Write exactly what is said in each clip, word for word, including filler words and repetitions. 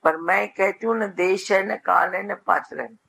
पर मैं कहती हूँ न देश है, न काल है, न पात्र है।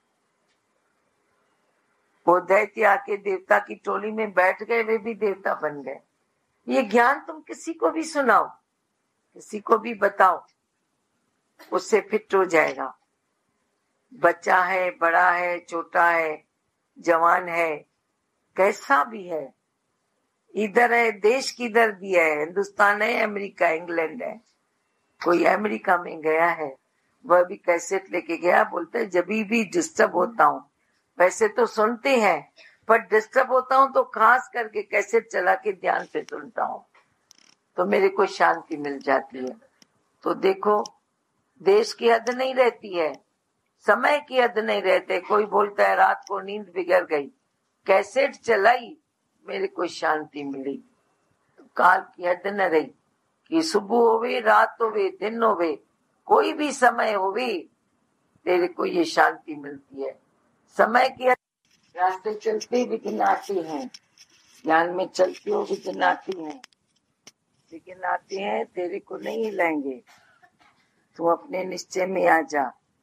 वो दैत्य आके देवता की टोली में बैठ गए, वे भी देवता बन गए। ये ज्ञान तुम किसी को भी सुनाओ, किसी को भी बताओ, उससे फिट हो जाएगा। बच्चा है, बड़ा है, छोटा है, जवान है, कैसा भी है, इधर है, देश किधर भी है, हिंदुस्तान है, अमेरिका, इंग्लैंड है। कोई अमेरिका में गया है, वह भी कैसेट लेके गया, बोलते जब भी डिस्टर्ब होता हूँ, वैसे तो सुनते हैं पर डिस्टर्ब होता हूँ तो खास करके कैसेट चला के ध्यान से सुनता हूँ, तो मेरे को शांति मिल जाती है। तो देखो, देश की हद नहीं रहती है, समय की हद नहीं रहते। कोई बोलता है रात को नींद बिगड़ गई, कैसेट चलाई, मेरे को शांति मिली। तो काल की हद न रही कि सुबह होवे, रात होवे, दिन होवे, कोई भी समय होवे, तेरे को ये शांति मिलती है। समय की रास्ते चलते विघ्न आते हैं, ज्ञान में चलते हो विघ्न आते हैं, विघ्न आते हैं, तेरे को नहीं हिलाएंगे। तू अपने निश्चय में आ जा,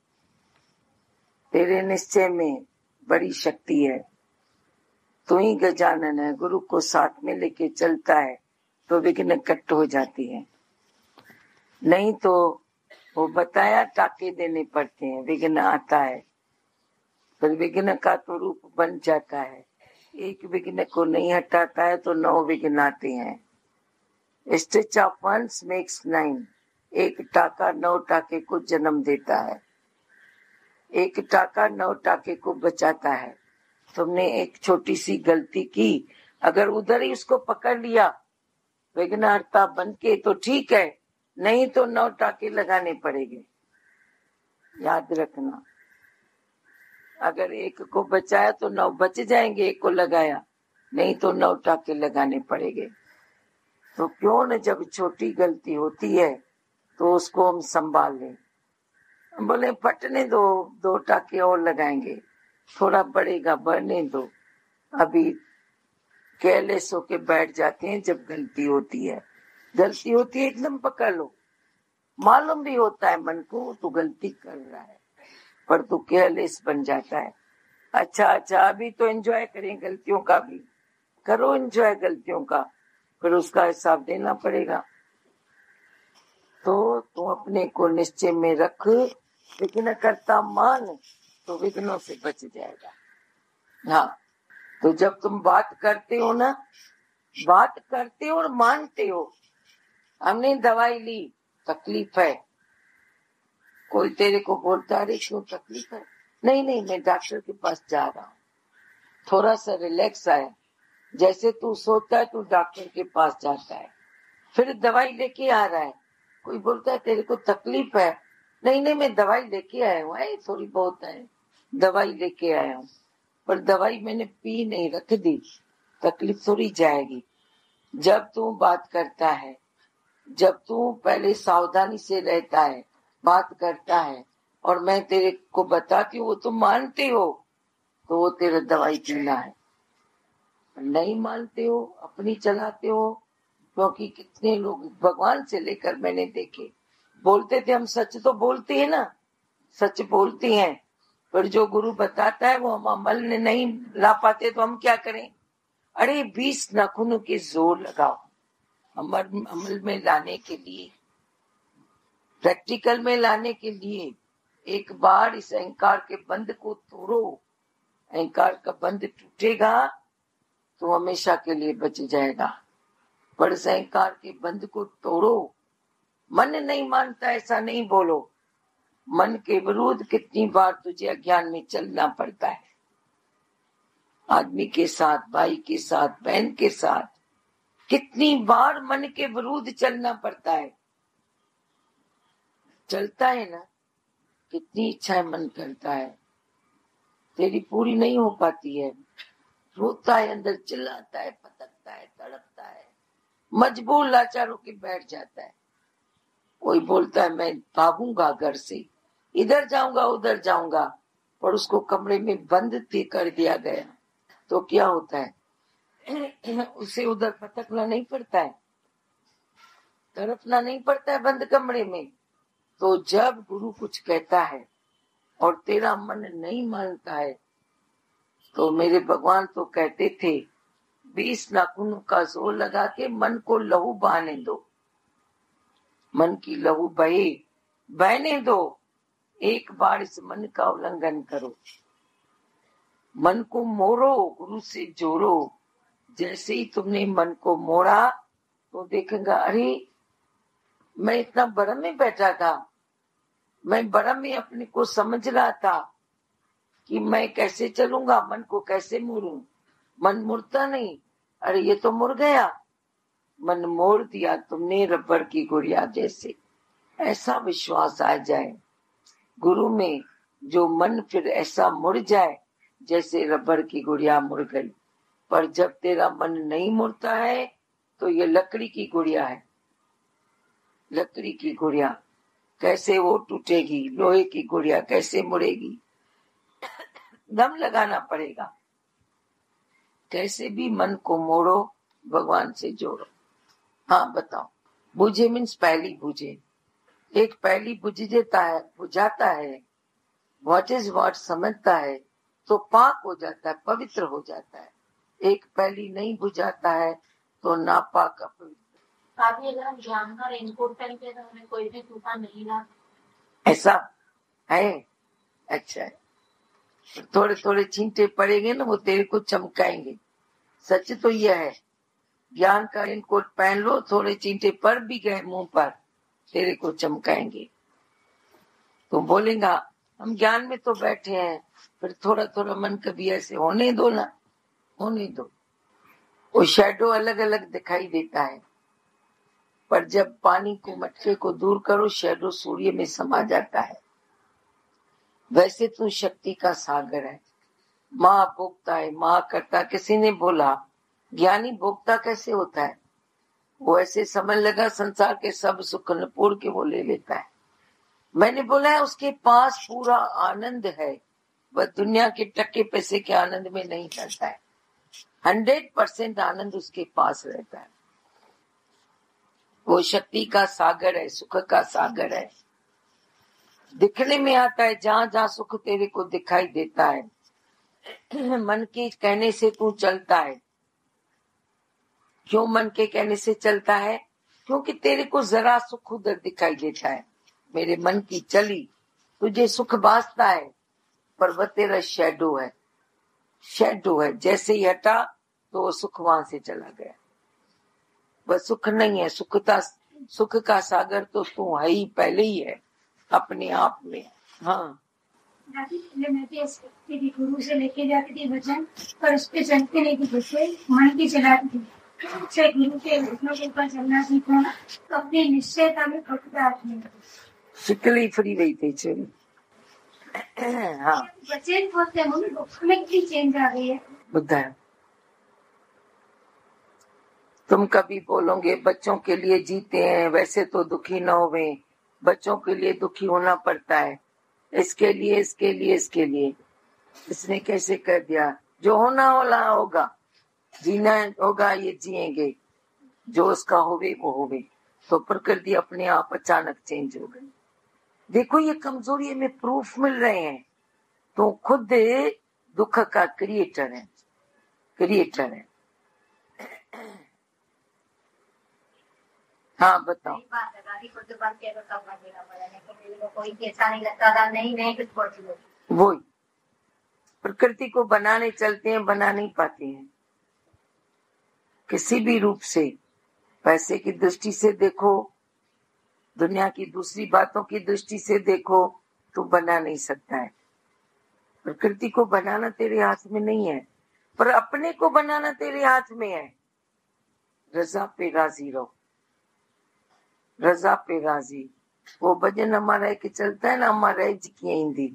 तेरे निश्चय में बड़ी शक्ति है। तू ही गजानन है, गुरु को साथ में लेके चलता है तो विघ्न कट हो जाती है। नहीं तो वो बताया टाके देने पड़ते हैं, विघ्न आता है, फिर विघ्न का तो रूप बन जाता है। एक विघ्न को नहीं हटाता है तो नौ विघ्न आते हैं। Stitch of once makes nine, एक टाका नौ टाके को जन्म देता है, एक टाका नौ टाके को बचाता है। तुमने एक छोटी सी गलती की, अगर उधर ही उसको पकड़ लिया विघ्नहर्ता बन के तो ठीक है, नहीं तो नौ टाके लगाने पड़ेंगे। याद रखना, अगर एक को बचाया तो नौ बच जाएंगे, एक को लगाया नहीं तो नौ टाके लगाने पड़ेंगे। तो क्यों न जब छोटी गलती होती है तो उसको हम संभाल लें। बोले फटने दो, दो टाके और लगाएंगे, थोड़ा बढ़ेगा, बढ़ने दो। अभी केयरलेस होके बैठ जाते हैं जब गलती होती है। गलती होती है एकदम पकड़ लो, मालूम भी होता है मन को तो गलती कर रहा है, पर तू केयरलेस बन जाता है। अच्छा अच्छा अभी तो एंजॉय करें, गलतियों का भी करो एंजॉय, गलतियों का फिर उसका हिसाब देना पड़ेगा। तो तू अपने को निश्चय में रख, विघ्न करता मान तो विघ्नों से बच जाएगा। हाँ, तो जब तुम बात करते हो ना, बात करते हो और मानते हो, हमने दवाई ली, तकलीफ है, कोई तेरे को बोलता है क्यों तकलीफ है, नहीं नहीं मैं डॉक्टर के पास जा रहा हूँ, थोड़ा सा रिलैक्स आए, जैसे तू सोता है तू डॉक्टर के पास जाता है, फिर दवाई लेके आ रहा है। कोई बोलता है तेरे को तकलीफ है, नहीं नहीं मैं दवाई लेके आया हूँ, थोड़ी बहुत है, दवाई लेके आया हूँ, पर दवाई मैंने पी नहीं, रख दी, तकलीफ थोड़ी जाएगी। जब तू बात करता है, जब तू पहले सावधानी से रहता है, बात करता है और मैं तेरे को बताती हूँ, वो तुम मानते हो तो वो तेरा दवाई पीना है। नहीं मानते हो, अपनी चलाते हो, क्योंकि कितने लोग भगवान से लेकर मैंने देखे बोलते थे, हम सच तो बोलते हैं ना, सच बोलते हैं, पर जो गुरु बताता है वो हम अमल में नहीं ला पाते तो हम क्या करें। अरे बीस नाखूनों के जोर लगाओ अमल अमल में लाने के लिए, प्रैक्टिकल में लाने के लिए। एक बार इस अहंकार के बंध को तोड़ो, अहंकार का बंध टूटेगा तो हमेशा के लिए बच जाएगा। पर इस अहंकार के बंध को तोड़ो। मन नहीं मानता ऐसा नहीं बोलो, मन के विरुद्ध कितनी बार तुझे अज्ञान में चलना पड़ता है, आदमी के साथ, भाई के साथ, बहन के साथ, कितनी बार मन के विरुद्ध चलना पड़ता है। चलता है ना, कितनी इच्छाएं मन करता है, तेरी पूरी नहीं हो पाती है, रोता है अंदर, चिल्लाता है, पटकता है, तड़पता है, मजबूर लाचार होके बैठ जाता है। कोई बोलता है मैं भागूंगा घर से, इधर जाऊंगा उधर जाऊंगा, पर उसको कमरे में बंद कर दिया गया तो क्या होता है, उसे उधर भटकना नहीं पड़ता है, तड़पना नहीं पड़ता है बंद कमरे में। तो जब गुरु कुछ कहता है और तेरा मन नहीं मानता है, तो मेरे भगवान तो कहते थे बीस नाखूनों का जोर लगा के मन को लहू बहाने दो, मन की लहू बहे, बहने दो, एक बार इस मन का उल्लंघन करो, मन को मोड़ो, गुरु से जोड़ो। जैसे ही तुमने मन को मोड़ा तो देखेगा, अरे मैं इतना भ्रम में बैठा था, मैं भ्रम में अपने को समझ रहा था कि मैं कैसे चलूंगा, मन को कैसे मोड़ूं, मन मुड़ता नहीं, अरे ये तो मुड़ गया, मन मोड़ दिया तुमने रबड़ की गुड़िया जैसे। ऐसा विश्वास आ जाए गुरु में, जो मन फिर ऐसा मुड़ जाए जैसे रबड़ की गुड़िया मुड़ गई। पर जब तेरा मन नहीं मुड़ता है तो ये लकड़ी की गुड़िया है, लकड़ी की गुड़िया कैसे वो टूटेगी, लोहे की गुड़िया कैसे मुड़ेगी, दम लगाना पड़ेगा। कैसे भी मन को मोड़ो, भगवान से जोड़ो। हाँ बताओ, बुझे मीन्स पहली बुझे, एक पहली बुझ देता है, बुझाता है, व्हाट इज व्हाट समझता है तो पाक हो जाता है, पवित्र हो जाता है। एक पहली नहीं बुझाता है तो नापाक अपवित्र। अभी अगर हम ज्ञान का रेनकोट पहन के तो हमें कोई भी तूफान नहीं ला, ऐसा है? अच्छा है, थोड़े थोड़े छींटे पड़ेंगे ना, वो तेरे को चमकाएंगे। सच तो यह है, ज्ञान का रेनकोट पहन लो, थोड़े छींटे पड़ भी गए मुंह पर, तेरे को चमकाएंगे। तो बोलेगा हम ज्ञान में तो बैठे हैं, फिर थोड़ा थोड़ा मन कभी ऐसे होने दो ना, होने दो। वो शैडो अलग अलग दिखाई देता है, पर जब पानी को मटके को दूर करो, शैडो सूर्य में समा जाता है। वैसे तू शक्ति का सागर है, माँ भोगता है, माँ करता। किसी ने बोला ज्ञानी भोगता कैसे होता है? वो ऐसे समझ लगा संसार के सब सुख नपूर के वो ले लेता है। मैंने बोला है उसके पास पूरा आनंद है, वह दुनिया के टक्के पैसे के आनंद में नहीं रहता है। हंड्रेड परसेंट आनंद उसके पास रहता है। वो शक्ति का सागर है, सुख का सागर है। दिखने में आता है, जहां जहां सुख तेरे को दिखाई देता है, मन के कहने से तू चलता है। क्यों मन के कहने से चलता है? क्योंकि तेरे को जरा सुख उधर दिखाई देता है। मेरे मन की चली, तुझे सुख बासता है, पर वह तेरा शैडो है, शैडो है। जैसे ही हटा तो वो सुख वहां से चला गया। वह सुख नहीं है, सुखता सुख का सागर तो तू है ही, पहले ही है अपने आप में। हाँ मैं भी ऐसे गुरु से लेके जाती थी वचन, पर उस पे चलते नहीं थी, जैसे मन की चलाती थी। से गुरु के घुटनों के ऊपर चलना सीखा, तो अपनी निश्चयता में पकड़ा आपने शिकली फ्री वही थी चली। हाँ बच्चे बोलते हैं मम्मी में कितनी चेंज आ गई है। बुद्धा, तुम कभी बोलोगे बच्चों के लिए जीते हैं, वैसे तो दुखी न होवे, बच्चों के लिए दुखी होना पड़ता है, इसके लिए इसके लिए इसके लिए। इसने कैसे कर दिया? जो होना होला होगा, जीना होगा ये जिएंगे, जो उसका होवे वो होवे। तो प्रकृति अपने आप अचानक चेंज हो गई। देखो ये कमजोरी में प्रूफ मिल रहे हैं। तो खुद दुख का क्रिएटर है, क्रिएटर है। हाँ बताओ। वही प्रकृति को बनाने चलते हैं, बना नहीं पाते हैं किसी भी रूप से। पैसे की दृष्टि से देखो, दुनिया की दूसरी बातों की दृष्टि से देखो, तो बना नहीं सकता है। प्रकृति को बनाना तेरे हाथ में नहीं है, पर अपने को बनाना तेरे हाथ में है। रजा पे राजी रहो, रजा पे राजी। वो भजन हमारा है कि चलता है ना, हमारा की हिंदी।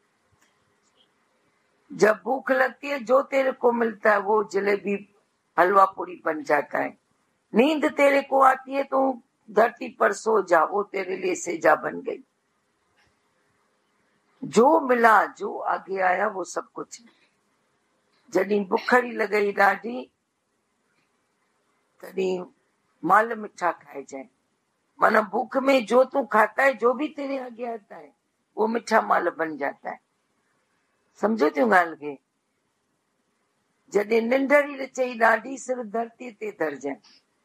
जब भूख लगती है, जो तेरे को मिलता है वो जलेबी हलवा पूरी बन जाता है। नींद तेरे को आती है तो धरती पर सो जा, वो तेरे लिए सेजा बन गई। जो मिला, जो आगे आया, वो सब कुछ। जॾहिं बुखड़ी लगई ॾाढी, तॾहिं माल मिठा खाइजांइ। माना भूख में जो तू खाता है, जो भी तेरे आगे आता है, वो मीठा माल बन जाता है। समझो क्यों गाल के जॾहिं निंडरी रचई ॾाढी सिर धरती ते धर जाए।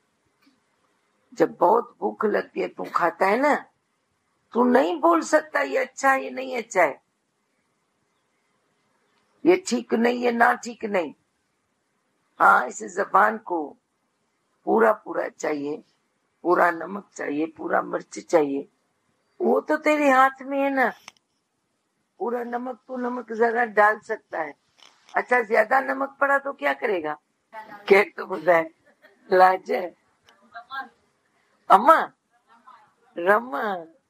जब बहुत भूख लगती है, तू खाता है ना, तू नहीं बोल सकता ये अच्छा है ये नहीं अच्छा है, ये ठीक नहीं ये ना ठीक नहीं। हाँ, इस जबान को पूरा पूरा चाहिए, पूरा नमक चाहिए, पूरा मिर्च चाहिए, वो तो तेरे हाथ में है ना। पूरा नमक तो नमक जरा डाल सकता है। अच्छा, ज्यादा नमक पड़ा तो क्या करेगा? क्या तो बुधाए लाज अम्मा रमा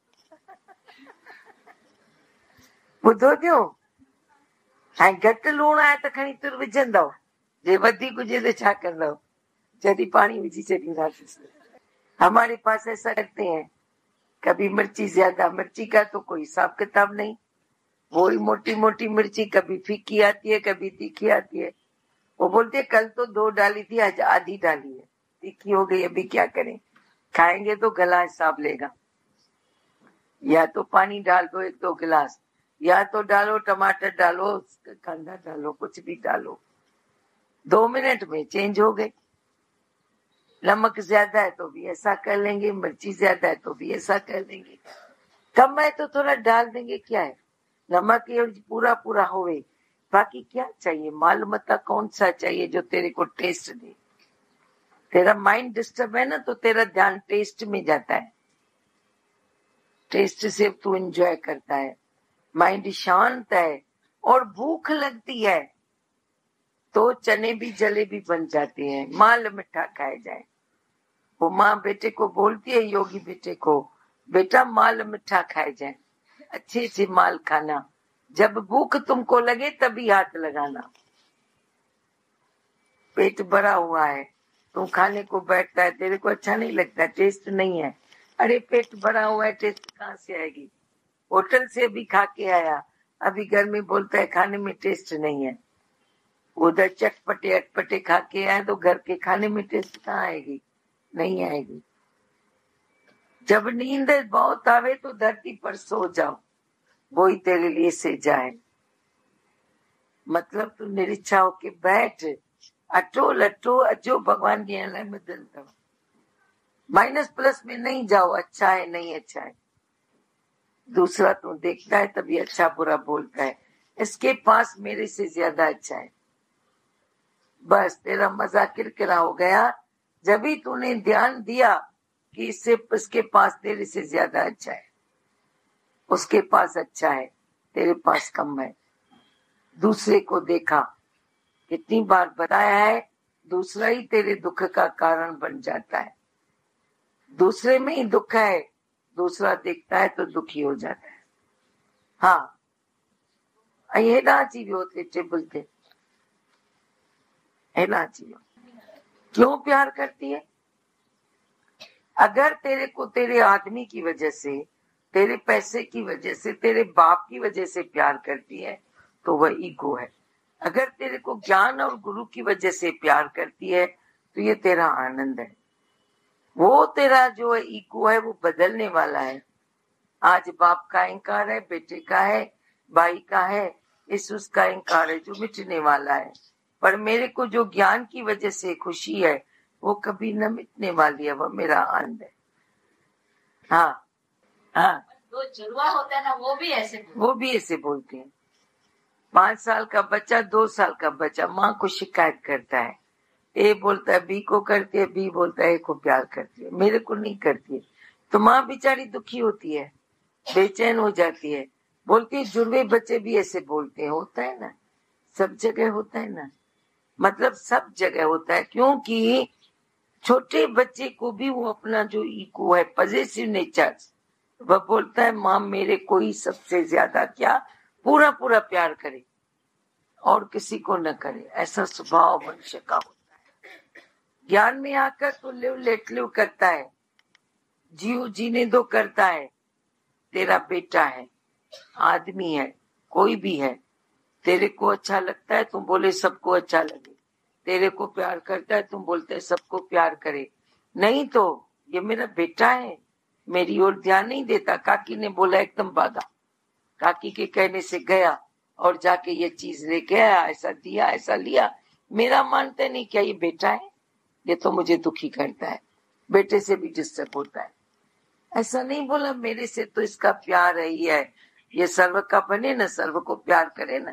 बुधो थियो। हाणे घटि लूण आहे त खणी तुर विझंदव, जे वधीक हुजे त छा कंदव? जॾहिं पानी विझी छॾींदासीं। हमारे पास ऐसा करते हैं, कभी मिर्ची ज्यादा, मिर्ची का तो कोई हिसाब किताब नहीं। वही मोटी मोटी मिर्ची कभी फीकी आती है, कभी तीखी आती है। वो बोलते हैं कल तो दो डाली थी, आज आधी डाली है, तीखी हो गई, अभी क्या करें? खाएंगे तो गला हिसाब लेगा। या तो पानी डाल दो एक दो गिलास, या तो डालो टमाटर डालो, कांदा डालो, कुछ भी डालो, दो मिनट में चेंज हो गए। नमक ज्यादा है तो भी ऐसा कर लेंगे, मिर्ची ज्यादा है तो भी ऐसा कर लेंगे, कम है तो थोड़ा डाल देंगे, क्या है? नमक ये पूरा पूरा होवे। बाकी क्या चाहिए? माल मता कौन सा चाहिए जो तेरे को टेस्ट दे? तेरा माइंड डिस्टर्ब है ना, तो तेरा ध्यान टेस्ट में जाता है, टेस्ट से तू एंजॉय करता है, माइंड शांत है और भूख लगती है तो चने भी जलेबी बन जाती है, माल मिठा खाए जाए। वो माँ बेटे को बोलती है, योगी बेटे को, बेटा माल मिठा खाए जाए, अच्छे से माल खाना, जब भूख तुमको लगे तभी हाथ लगाना। पेट भरा हुआ है, तुम खाने को बैठता है, तेरे को अच्छा नहीं लगता, टेस्ट नहीं है, अरे पेट भरा हुआ है, टेस्ट कहाँ से आएगी? होटल से भी खा के आया, अभी घर में बोलता है खाने में टेस्ट नहीं है। उधर चटपटे अटपटे खा के आए तो घर के खाने में टेस्ट कहाँ आएगी? नहीं आएगी। जब नींद बहुत आवे तो धरती पर सो जाओ, वही तेरे लिए से जाए। मतलब तू निरीच्छा होके बैठ, अटो लटो अजो भगवान की मदन तव, माइनस प्लस में नहीं जाओ, अच्छा है नहीं अच्छा है। दूसरा तू देखता है तभी अच्छा बुरा बोलता है, इसके पास मेरे से ज्यादा अच्छा है। बस तेरा मजा किरकिरा हो गया जब भी तूने ध्यान दिया कि इससे इसके पास तेरे से ज्यादा अच्छा है, उसके पास अच्छा है, तेरे पास कम है। दूसरे को देखा, कितनी बार बताया है, दूसरा ही तेरे दुख का कारण बन जाता है। दूसरे में ही दुख है, दूसरा देखता है तो दुखी हो जाता है। हाँ, हेॾा अची वियो थे टेबल ते, हेॾा अची वियो। क्यों प्यार करती है? अगर तेरे को तेरे आदमी की वजह से, तेरे पैसे की वजह से, तेरे बाप की वजह से प्यार करती है तो वह ईगो है। अगर तेरे को ज्ञान और गुरु की वजह से प्यार करती है तो ये तेरा आनंद है। वो तेरा जो ईगो है वो बदलने वाला है। आज बाप का अहंकार है, बेटे का है, भाई का है, इस उसका अहंकार है जो मिटने वाला है। पर मेरे को जो ज्ञान की वजह से खुशी है वो कभी न मिटने वाली है, वो मेरा आनंद है। हाँ हाँ, जो जुड़वा होता है ना वो भी ऐसे वो भी ऐसे बोलते हैं। पांच साल का बच्चा, दो साल का बच्चा माँ को शिकायत करता है, ए बोलता है बी को करती है, बी बोलता है ए को प्यार करती है, मेरे को नहीं करती है। तो माँ बेचारी दुखी होती है, बेचैन हो जाती है, बोलती है जुड़वे बच्चे भी ऐसे बोलते हैं। होता है ना, सब जगह होता है ना, मतलब सब जगह होता है, क्योंकि छोटे बच्चे को भी वो अपना जो ईगो है, पॉजिटिव नेचर, वह बोलता है माँ मेरे को ही सबसे ज्यादा क्या पूरा पूरा प्यार करे और किसी को न करे। ऐसा स्वभाव मनुष्य का होता है। ज्ञान में आकर तो लिव लेट लिव करता है, जीव जीने दो करता है। तेरा बेटा है, आदमी है, कोई भी है, तेरे को अच्छा लगता है तुम बोले सबको अच्छा लगे, तेरे को प्यार करता है तुम बोलते है सबको प्यार करे। नहीं तो ये मेरा बेटा है, मेरी ओर ध्यान नहीं देता। काकी ने बोला एकदम भागा, काकी के कहने से गया और जाके ये चीज लेके आया, ऐसा दिया ऐसा लिया। मेरा मानते नहीं क्या ये बेटा है, ये तो मुझे दुखी करता है, बेटे से भी डिस्टर्ब होता है। ऐसा नहीं बोला, मेरे से तो इसका प्यार है ही है, ये सर्व का बने ना, सर्व को प्यार करे ना।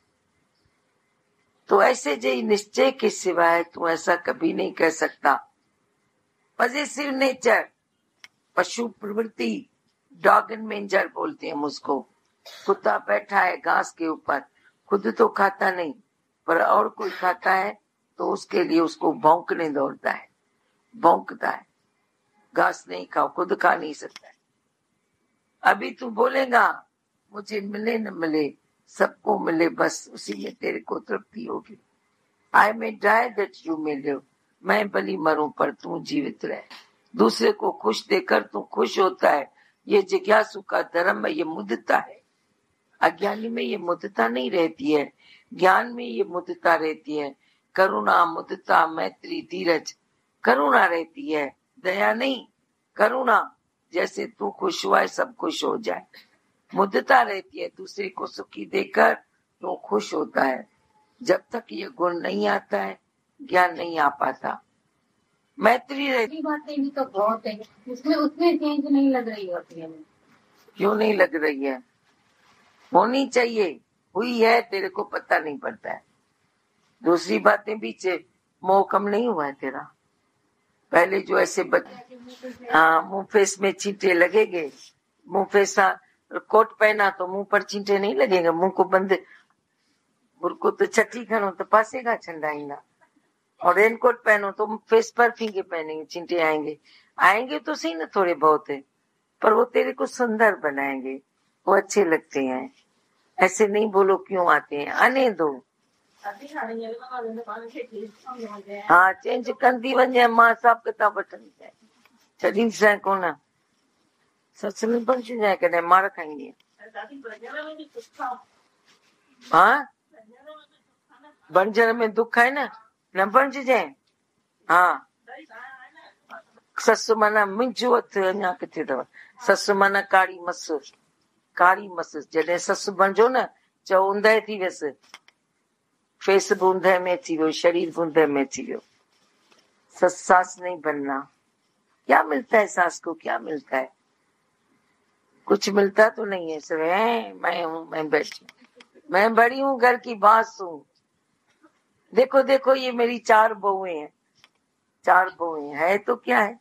तो ऐसे जे निश्चय के सिवाय तू ऐसा कभी नहीं कर सकता। पॉजिटिव नेचर, पशु प्रवृत्ति, डॉग एंड मेंजर बोलते हैं मुझको। कुत्ता बैठा है घास के ऊपर, खुद तो खाता नहीं पर और कोई खाता है तो उसके लिए उसको भौंकने दौड़ता है, भौंकता है। घास नहीं खाओ, खुद खा नहीं सकता है। अभी तू बोलेगा मुझे मिले न मिले, सबको मिले, बस उसी में तेरे को तृप्ति होगी। I may die that you may live, मैं भली मरूं पर तू जीवित रहे। दूसरे को खुश देकर तू खुश होता है, ये जिज्ञासु का धर्म है, ये मुद्दता है। अज्ञानी में ये मुद्दता नहीं रहती है, ज्ञान में ये मुद्दता रहती है। करुणा, मुद्दता, मैत्री, धीरज, करुणा रहती है, दया नहीं, करुणा। जैसे तू खुश हुआ है सब खुश हो जाए। मुद्दता रहती है, दूसरे को सुखी देकर तो खुश होता है। जब तक ये गुण नहीं आता है ज्ञान नहीं आ पाता। मैत्री रहती, बातें भी तो बहुत है, उसमें उतने चेंज नहीं लग रही होती है। क्यों नहीं लग रही है? होनी चाहिए, हुई है, तेरे को पता नहीं पड़ता है। दूसरी बातें भी, मोह कम नहीं हुआ है तेरा। पहले जो ऐसे बच्चे, हाँ, मुंह फेस में चींटे लगेंगे, मुंह फेस कोट पहना तो मुंह पर चींटे नहीं लगेंगे, मुंह को बंद, मुर्को तो छठी खनो तो पासेगा छंडाईना। और रेनकोट पहनो तो फेस पर फींगे पहनेंगे, चींटे आएंगे। आएंगे तो सही ना, थोड़े बहुत है, पर वो तेरे को सुंदर बनाएंगे, वो अच्छे लगते हैं। ऐसे नहीं बोलो क्यों आते हैं, आने दो। हाँ, चेंज कंदी वञे, मां साहब किताब वठंदी जाए, छॾी जाए कोन, सस में बणिजी जाए, कॾहिं मार खाईंदी है। हाँ, बंजर में दुख है ना, न बणिजी जाए। हाँ, ससु माना मुंहिंजो हथ अञा किथे अथव, ससु माना काड़ी मस, काड़ी मस। जॾहिं ससु बणिजो न, चओ ऊंदहि थी वियसि, फेस भी ऊंदहि में थी वियो, शरीर भी ऊंदहि में थी वियो। सस सास नहीं बनना। क्या मिलता है सास को, क्या मिलता है? कुछ मिलता तो नहीं है, सिर्फ है मैं हूँ, मैं बैठी, मैं बड़ी हूँ, घर की बास हूँ। देखो देखो ये मेरी चार बहुएं हैं, चार बहुएं है तो क्या है,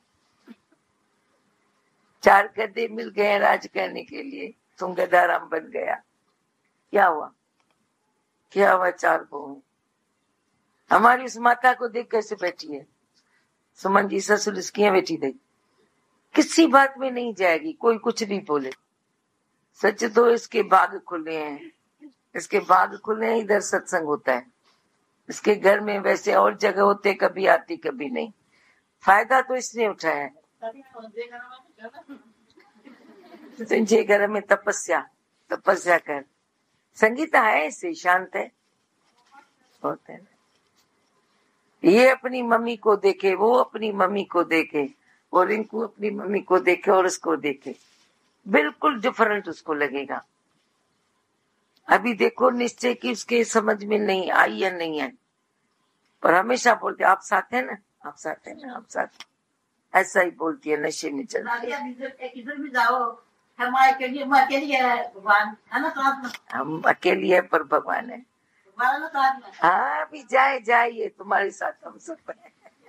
चार गधे मिल गए राज करने के लिए, तुम गधाराम बन गया। क्या हुआ, क्या हुआ? चार बहुएं। हमारी उस माता को देख कैसे बैठी है, सुमन जी ससुर इसकी बैठी थी, किसी बात में नहीं जाएगी, कोई कुछ नहीं बोले। सच तो इसके भाग खुले हैं, इसके भाग खुले हैं, इधर सत्संग होता है। इसके घर में वैसे और जगह होते, कभी आती कभी नहीं। फायदा तो इसने उठाया है। तुझे घर में तपस्या, तपस्या कर। संगीता है ऐसे शांत है, होता है। ये अपनी मम्मी को देखे, वो अपनी मम्मी को देखे, वो रिंकू अपनी मम्मी को देखे और उसको देखे, बिल्कुल डिफरेंट उसको लगेगा। अभी देखो निश्चय की उसके समझ में नहीं आई या नहीं आई, पर हमेशा बोलते आप साथ है ना, आप साथ है ना, आप साथ। ऐसा ही बोलती है, नशे में चलती है। किधर भी जाओ हम अकेली, हम अकेली है, भगवान है ना साथ में, हम अकेली है पर भगवान है। हाँ, अभी जाए जाइए, तुम्हारे साथ हम सब है।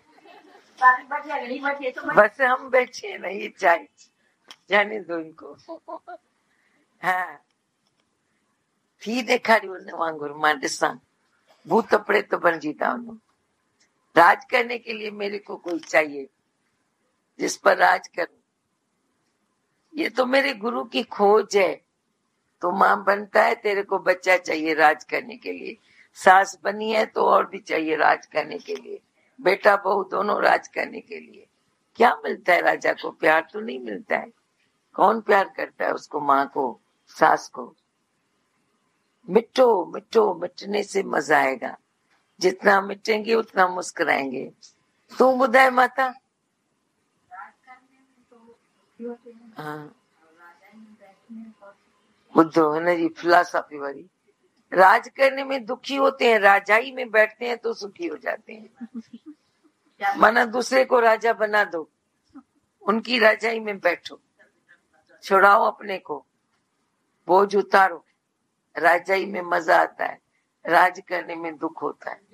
बस हम बैठे नहीं, जाए जाने दो इनको। हाँ, थी देखाड़ी उन वांगुर मां ॾिसां, भूत प्रेत बणिजी था वञो। राज करने के लिए मेरे को कोई चाहिए जिस पर राज करूं। ये तो मेरे गुरु की खोज है। तो माँ बनता है, तेरे को बच्चा चाहिए राज करने के लिए, सास बनी है तो और भी चाहिए राज करने के लिए, बेटा बहू दोनों राज करने के लिए। क्या मिलता है राजा को? प्यार तो नहीं मिलता है। कौन प्यार करता है उसको, माँ को, सास को? मिटो मिटो, मिटने से मजा आएगा। जितना मिटेंगे उतना मुस्कुराएंगे। तू बुधाए माता, हाँ बुद्धो है ना जी, फिलासफी वाली। राज करने में दुखी होते हैं, राजाई में बैठते हैं तो सुखी हो जाते हैं। माना दूसरे को राजा बना दो, उनकी राजाई में बैठो, छुड़ाओ अपने को, बोझ उतारो, राजाई में मजा आता है, राज करने में दुख होता है।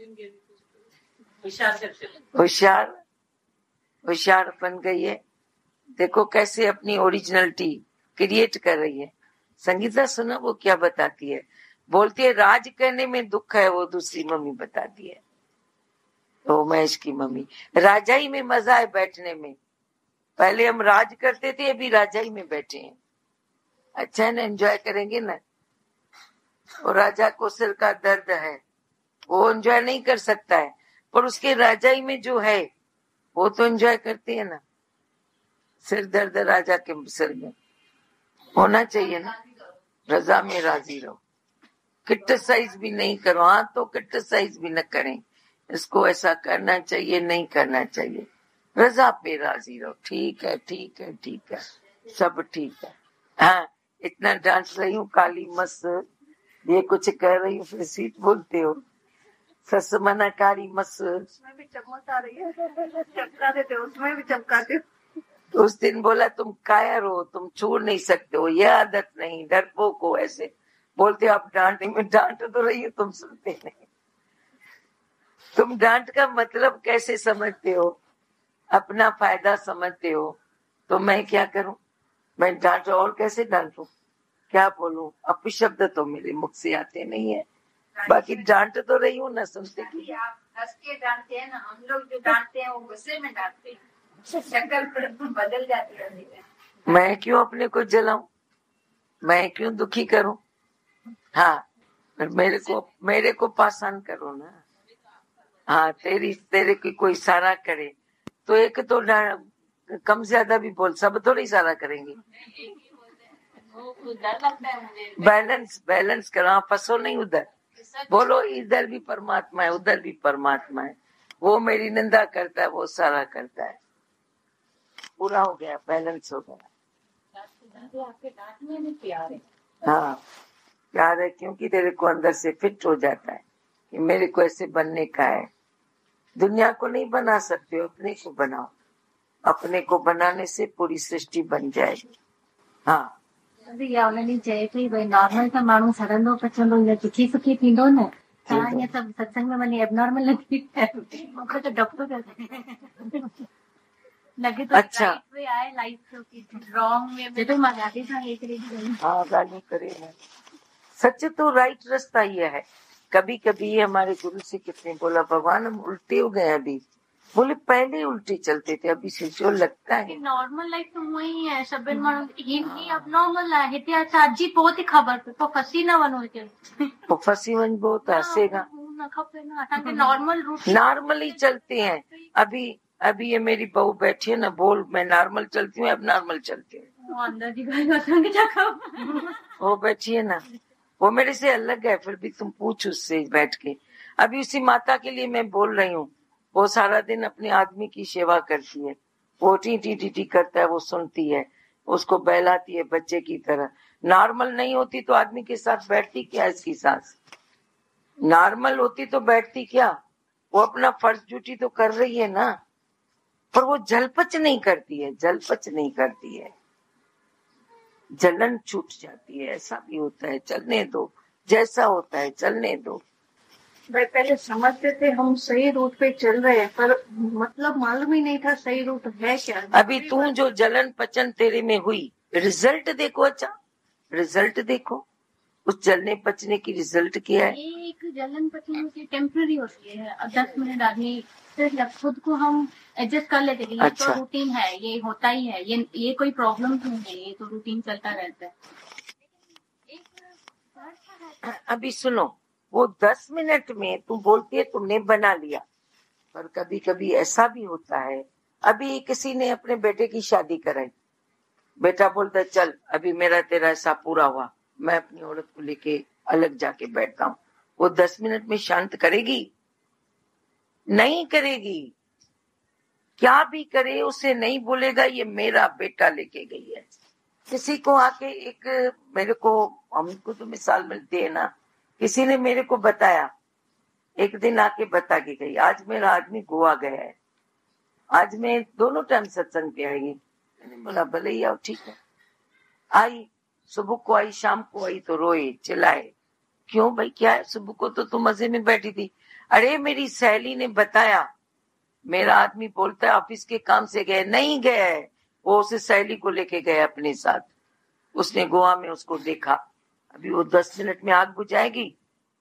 होशियार होशियार बन गई है, देखो कैसे अपनी ओरिजिनलिटी क्रिएट कर रही है। संगीता सुना वो क्या बताती है, बोलती है राज करने में दुख है, वो दूसरी मम्मी बताती है, तो महेश की मम्मी। राजाई में मजा है बैठने में, पहले हम राज करते थे, अभी राजाई में बैठे हैं। अच्छा है ना, एंजॉय करेंगे ना। और राजा को सिर का दर्द है, वो एंजॉय नहीं कर सकता है, पर उसके राजाई में जो है वो तो एंजॉय करते हैं ना। सिर दर्द राजा के सिर में होना चाहिए ना, रजा में राजी रहो, क्रिटिसाइज भी नहीं करो। हाँ तो क्रिटिसाइज भी न करें, इसको ऐसा करना चाहिए नहीं करना चाहिए, रजा पे राजी रहो। ठीक है ठीक है ठीक है, सब ठीक है। हाँ इतना डांट रही हूँ, काली मस ये कुछ कह रही हूँ, फिर सीट बोलते हो। सस मना काली मस, उसमें भी चमक आ रही है, चमका देते हो, उसमें भी चमकाते हो। तो उस दिन बोला तुम कायर हो, तुम छोड़ नहीं सकते हो, यह आदत नहीं, डरपोक को ऐसे बोलते हो। आप डांटने में डांट तो रही हो, तुम सुनते नहीं। तुम डांट का मतलब कैसे समझते हो, अपना फायदा समझते हो, तो मैं क्या करूं, मैं डांट और कैसे डांटूं, क्या बोलूं, अपशब्द तो मेरे मुख से आते नहीं है, बाकी डांट तो रही हूँ ना, सुनते की। आप हंस के डांटते हैं ना, हम लोग जो डांटते हैं वो गुस्से में डांटते हैं, शक्ल बदल जाती है। मैं क्यों अपने को जलाऊं, मैं क्यों दुखी करूं। हाँ मेरे को मेरे को पासान करो ना। हाँ तेरी तेरे की कोई इशारा करे तो एक तो कम ज्यादा भी बोल, सब थोड़ी इशारा करेंगे। डर लगता है मुझे। बैलेंस बैलेंस करो, हाँ फंसो नहीं उधर, बोलो इधर भी परमात्मा है उधर भी परमात्मा है, वो मेरी निंदा करता है वो सारा करता है, पूरा हो गया, बैलेंस हो गया। आपके डांटने में प्यार है। हाँ प्यार है, क्योंकि तेरे को अंदर से फिट हो जाता है कि मेरे को ऐसे बनने का है। दुनिया को नहीं बना सकते हो, अपने को बनाओ, अपने को बनाने से पूरी सृष्टि बन जाएगी। हाँ उन्हनि चए पई भई नॉर्मल त माण्हू सड़ंदो पचंदो या दुखी सुखी थींदो न, तव्हां ईअं सभु सत्संग में वञी एबनॉर्मल न थी मूंखे त डपु पियो लॻे थो। अच्छा आहे लाइफ रॉन्ग में जॾहिं मां ॾाढी सां हिकिड़ी हाँ गाली करे ना, सच तो राइट रास्ता ये है। कभी कभी हमारे गुरु से कितने बोला भगवान हम उल्टे हो गए, अभी बोले पहले उल्टे चलते थे, अभी से जो लगता है नॉर्मल लाइफ तो वही है सभिनि माण्हू ही अब नॉर्मल आहे। हिते अची पोइ थी ख़बर पए, पोइ फसी न वञो हिते, पोइ फसी वञिबो त हसेगा न खपे न, असांखे नॉर्मल रूट नॉर्मल ही चलते हैं। अभी अभी ये मेरी बहू बैठी है ना, बोल मैं नॉर्मल चलती हूँ, अब नॉर्मल चलती हूँ, अंदर की गाली असांखे छा खबर। वो बैठी है ना, वो मेरे से अलग है, फिर भी तुम पूछ उससे बैठ के। अभी उसी माता के लिए मैं बोल रही हूँ, वो सारा दिन अपने आदमी की सेवा करती है, वो टी टी टी टी करता है, वो सुनती है, उसको बहलाती है बच्चे की तरह। नॉर्मल नहीं होती तो आदमी के साथ बैठती क्या, इसकी सास नॉर्मल होती तो बैठती क्या, वो अपना फर्ज ड्यूटी तो कर रही है ना, पर वो जलपच नहीं करती है, जलपच नहीं करती है, जलन छूट जाती है। ऐसा भी होता है, चलने दो, जैसा होता है चलने दो। भाई पहले समझते थे हम सही रूट पे चल रहे हैं, पर मतलब मालूम ही नहीं था सही रूट है क्या। अभी तू जो जलन पचन तेरे में हुई, रिजल्ट देखो, अच्छा रिजल्ट देखो, उस जलने पचने की रिजल्ट क्या है। ये एक जलन पचन होती है, टेम्पररी होती है, दस मिनट आदमी खुद को हम एडजस्ट कर लेते हैं। अच्छा। तो रूटीन है, ये होता ही है, ये ये कोई प्रॉब्लम तो नहीं है, ये तो रूटीन चलता रहता है। अभी सुनो, वो दस मिनट में तू बोलती है तुमने बना लिया, पर कभी कभी ऐसा भी होता है। अभी किसी ने अपने बेटे की शादी कराई, बेटा बोलता चल अभी मेरा तेरा ऐसा पूरा हुआ, मैं अपनी औरत को लेके अलग जाके बैठता हूँ, वो दस मिनट में शांत करेगी? नहीं करेगी। क्या भी करे उसे नहीं बोलेगा ये मेरा बेटा लेके गई है। किसी को आके एक मेरे को, हमको तो मिसाल मिलती है ना, किसी ने मेरे को बताया, एक दिन आके बता के गई, आज मेरा आदमी गोवा गया है, आज मैं दोनों टाइम सत्संग पे आएगी। मैंने बोला भले ही आओ, ठीक है। आई, सुबह को आई, शाम को आई तो रोए चिल्लाए, क्यों भाई क्या है? सुबह को तो तुम मजे में बैठी थी। अरे मेरी सहेली ने बताया, मेरा आदमी बोलता है ऑफिस के काम से गए, नहीं गए, वो उसे सहेली को लेके गए अपने साथ, उसने गोवा में उसको देखा। अभी वो दस मिनट में आग बुझाएगी?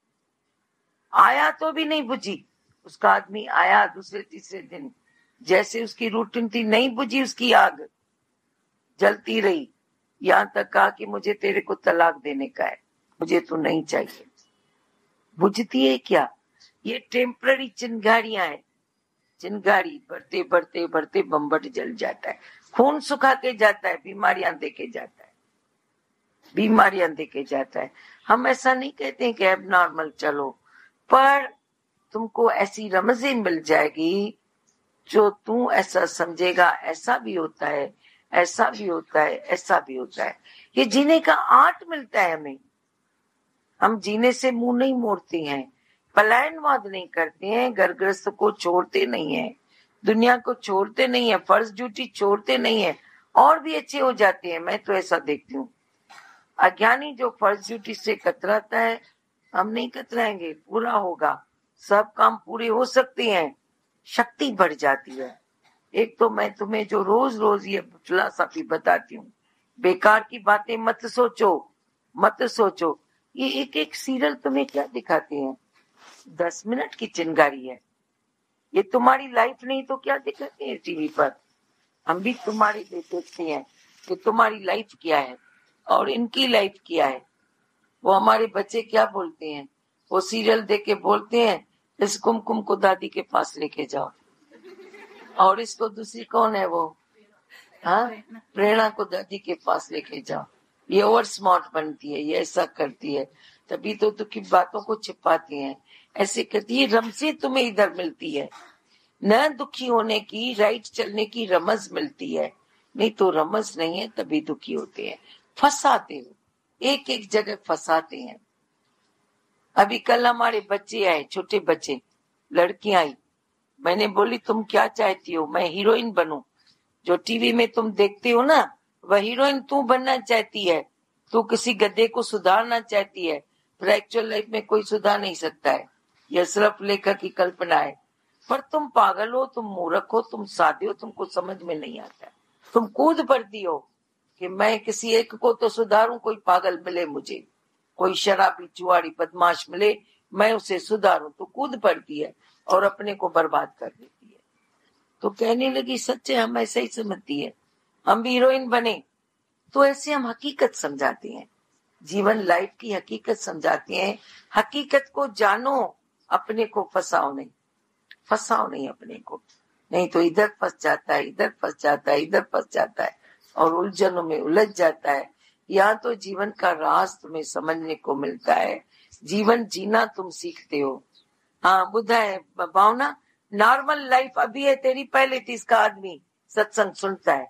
आया तो भी नहीं बुझी। उसका आदमी आया दूसरे तीसरे दिन, जैसे उसकी रूटीन थी, नहीं बुझी उसकी आग, जलती रही। यहां तक कहा कि मुझे तेरे को तलाक देने का है, मुझे तो नहीं चाहिए। बुझती है क्या? ये टेम्पररी चिंगारियां हैं। चिंगारी बढ़ते बढ़ते बढ़ते बम्बट जल जाता है, खून सुखा के जाता है, बीमारियां देके जाता है, बीमारियां देके जाता है। हम ऐसा नहीं कहते हैं कि अब नॉर्मल चलो, पर तुमको ऐसी रमजें मिल जाएगी जो तू ऐसा समझेगा ऐसा भी होता है, ऐसा भी होता है, ऐसा भी होता है। ये जीने का आर्ट मिलता है हमें। हम जीने से मुंह नहीं मोड़ते हैं, पलायनवाद नहीं करते हैं, घर गृहस्थ को छोड़ते नहीं है, दुनिया को छोड़ते नहीं है, फर्ज ड्यूटी छोड़ते नहीं है, और भी अच्छे हो जाते हैं। मैं तो ऐसा देखती हूँ। अज्ञानी जो फर्ज ड्यूटी से कतराता है, हम नहीं कतराएंगे, पूरा होगा, सब काम पूरे हो सकते हैं, शक्ति बढ़ जाती है। एक तो मैं तुम्हें जो रोज रोज ये फिलॉसफी बताती हूँ, बेकार की बातें मत सोचो, मत सोचो। ये एक एक सीरियल तुम्हें क्या दिखाती है? दस मिनट की चिंगारी है, ये तुम्हारी लाइफ नहीं तो क्या दिखाती है टीवी पर? हम भी तुम्हारी देखते हैं कि तुम्हारी लाइफ क्या है और इनकी लाइफ क्या है। वो हमारे बच्चे क्या बोलते हैं, वो सीरियल देख के बोलते हैं इस कुमकुम को दादी के पास लेके जाओ, और इसको दूसरी कौन है वो, हाँ, प्रेरणा को दादी के पास लेके जाओ। ये ओवर स्मार्ट बनती है, ये ऐसा करती है, तभी तो दुखी बातों को छिपाती है, ऐसे करती है। रमज़ें तुम्हें इधर मिलती है, न दुखी होने की, राइट चलने की रमज मिलती है, नहीं तो रमज नहीं है, तभी दुखी होते हैं, फंसाते हो, एक एक जगह फंसाते हैं। अभी कल हमारे बच्चे आए, छोटे बच्चे, लड़कियां आई, मैंने बोली तुम क्या चाहती हो? मैं हीरोइन बनूं? जो टीवी में तुम देखते हो ना, वह हीरोइन तू बनना चाहती है। तू किसी गधे को सुधारना चाहती है, पर एक्चुअल लाइफ में कोई सुधार नहीं सकता है, यह सिर्फ लेखक की कल्पना है। पर तुम पागल हो, तुम मूर्ख हो, तुम साधे हो, तुमको समझ में नहीं आता। तुम कूद पड़ती हो कि मैं किसी एक को तो सुधारूं, कोई पागल मिले मुझे, कोई शराबी जुआरी बदमाश मिले, मैं उसे सुधारूं, तो कूद पड़ती है और अपने को बर्बाद कर देती है। तो कहने लगी सच्चे, हम ऐसा ही समझती है, हम भी हीरोइन बने। तो ऐसे हम हकीकत समझाते हैं, जीवन लाइफ की हकीकत समझाते हैं। हकीकत को जानो, अपने को फंसाओ नहीं, फंसाओ नहीं अपने को, नहीं तो इधर फंस जाता है, इधर फंस जाता है, इधर फंस जाता है और उलझनों में उलझ जाता है। यहाँ तो जीवन का राज तुम्हें समझने को मिलता है, जीवन जीना तुम सीखते हो। हाँ बुधा है भावना, नॉर्मल लाइफ अभी है तेरी, पहले थी इसका आदमी सत्संग सुनता है,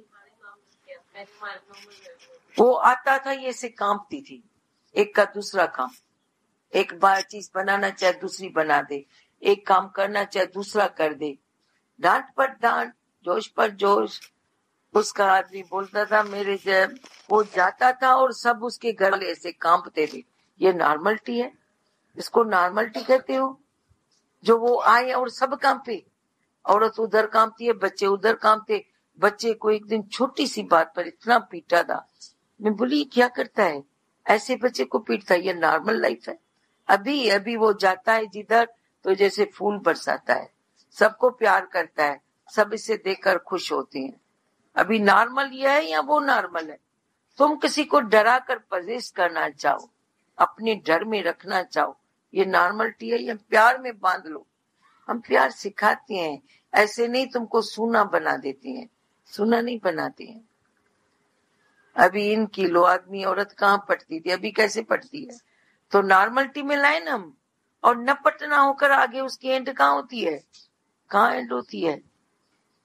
वो आता था ये से कांपती थी, एक का दूसरा काम, एक बार चीज बनाना चाहे दूसरी बना दे, एक काम करना चाहे दूसरा कर दे, डांट पर डांट, जोश पर जोश। उसका आदमी बोलता था मेरे जब वो जाता था और सब उसके घर वाले ऐसे कांपते थे। ये नॉर्मलिटी है, इसको नॉर्मलिटी कहते हो? जो वो आए और सब कांपे, औरत उधर कांपती है, बच्चे उधर कांपते। बच्चे को एक दिन छोटी सी बात पर इतना पीटा था, मैं बोली क्या करता है, ऐसे बच्चे को पीटता है? ये नॉर्मल लाइफ है। अभी अभी वो जाता है जिधर तो जैसे फूल बरसाता है, सबको प्यार करता है, सब इसे देखकर खुश होते हैं। अभी नॉर्मल ये है या वो नॉर्मल है? तुम किसी को डरा कर परहेज करना चाहो, अपने डर में रखना चाहो, ये नॉर्मलिटी है या प्यार में बांध लो? हम प्यार सिखाते हैं, ऐसे नहीं तुमको सूना बना देते हैं, सूना नहीं बनाते हैं। अभी इन किलो आदमी औरत कहाँ पटती थी, अभी कैसे पटती है? तो नॉर्मलिटी में लाए ना हम, और न पटना होकर आगे उसकी एंड कहाँ होती है, कहाँ एंड होती है?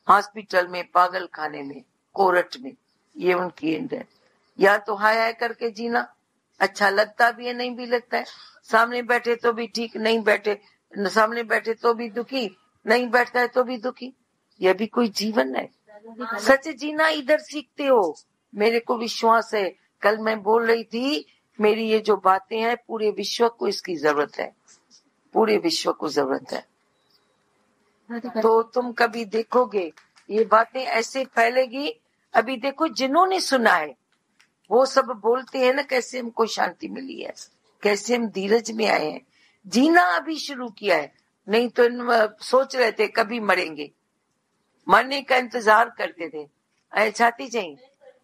हॉस्पिटल में, पागल खाने में, कोर्ट में, ये उनकी एंड है। या तो हाय हाय करके जीना, अच्छा लगता भी है, नहीं भी लगता है, सामने बैठे तो भी ठीक, नहीं बैठे, सामने बैठे तो भी दुखी, नहीं बैठता है तो भी दुखी, यह भी कोई जीवन है? सच जीना इधर सीखते हो, मेरे को विश्वास है। कल मैं बोल रही थी, मेरी ये जो बातें हैं पूरे विश्व को इसकी जरूरत है, पूरे विश्व को जरूरत है। तो तुम कभी देखोगे ये बातें ऐसे फैलेगी। अभी देखो जिन्होंने सुना है वो सब बोलते हैं ना, कैसे हमको शांति मिली है, कैसे हम धीरज में आए हैं, जीना अभी शुरू किया है। नहीं तो सोच रहे थे कभी मरेंगे, मरने का इंतजार करते थे, अरे छाती चाहिए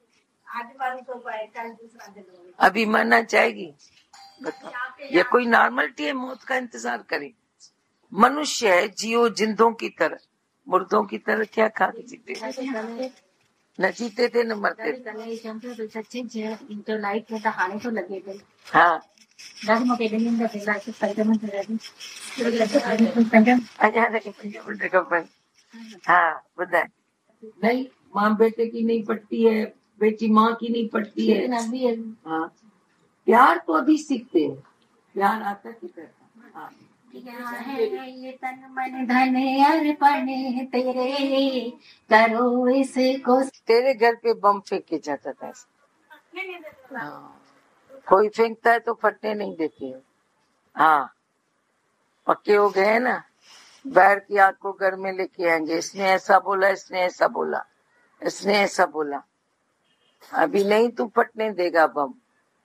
अभी मरना चाहेगी। बताओ ये कोई नॉर्मलिटी है? मौत का इंतजार करे। मनुष्य है, जियो जिंदों की तरह, मुर्दों की तरह क्या खा के जीते, न जीते थे न मरते थे। हाँ हाँ बताए नहीं, माँ बेटे की नहीं पड़ती है, बेटी माँ की नहीं पड़ती है। हाँ प्यार तो अभी सीखते हैं, प्यार आता किधर। हाँ है ये तन मन धन अर्पण तेरे, करो इसको। तेरे घर पे बम फेंक के जाता था। हाँ कोई फेंकता है तो फटने नहीं देते हो। हाँ पक्के हो गए ना, बैर की आग को घर में लेके आएंगे, इसने ऐसा बोला, इसने ऐसा बोला, इसने ऐसा बोला। अभी नहीं तू फटने देगा बम,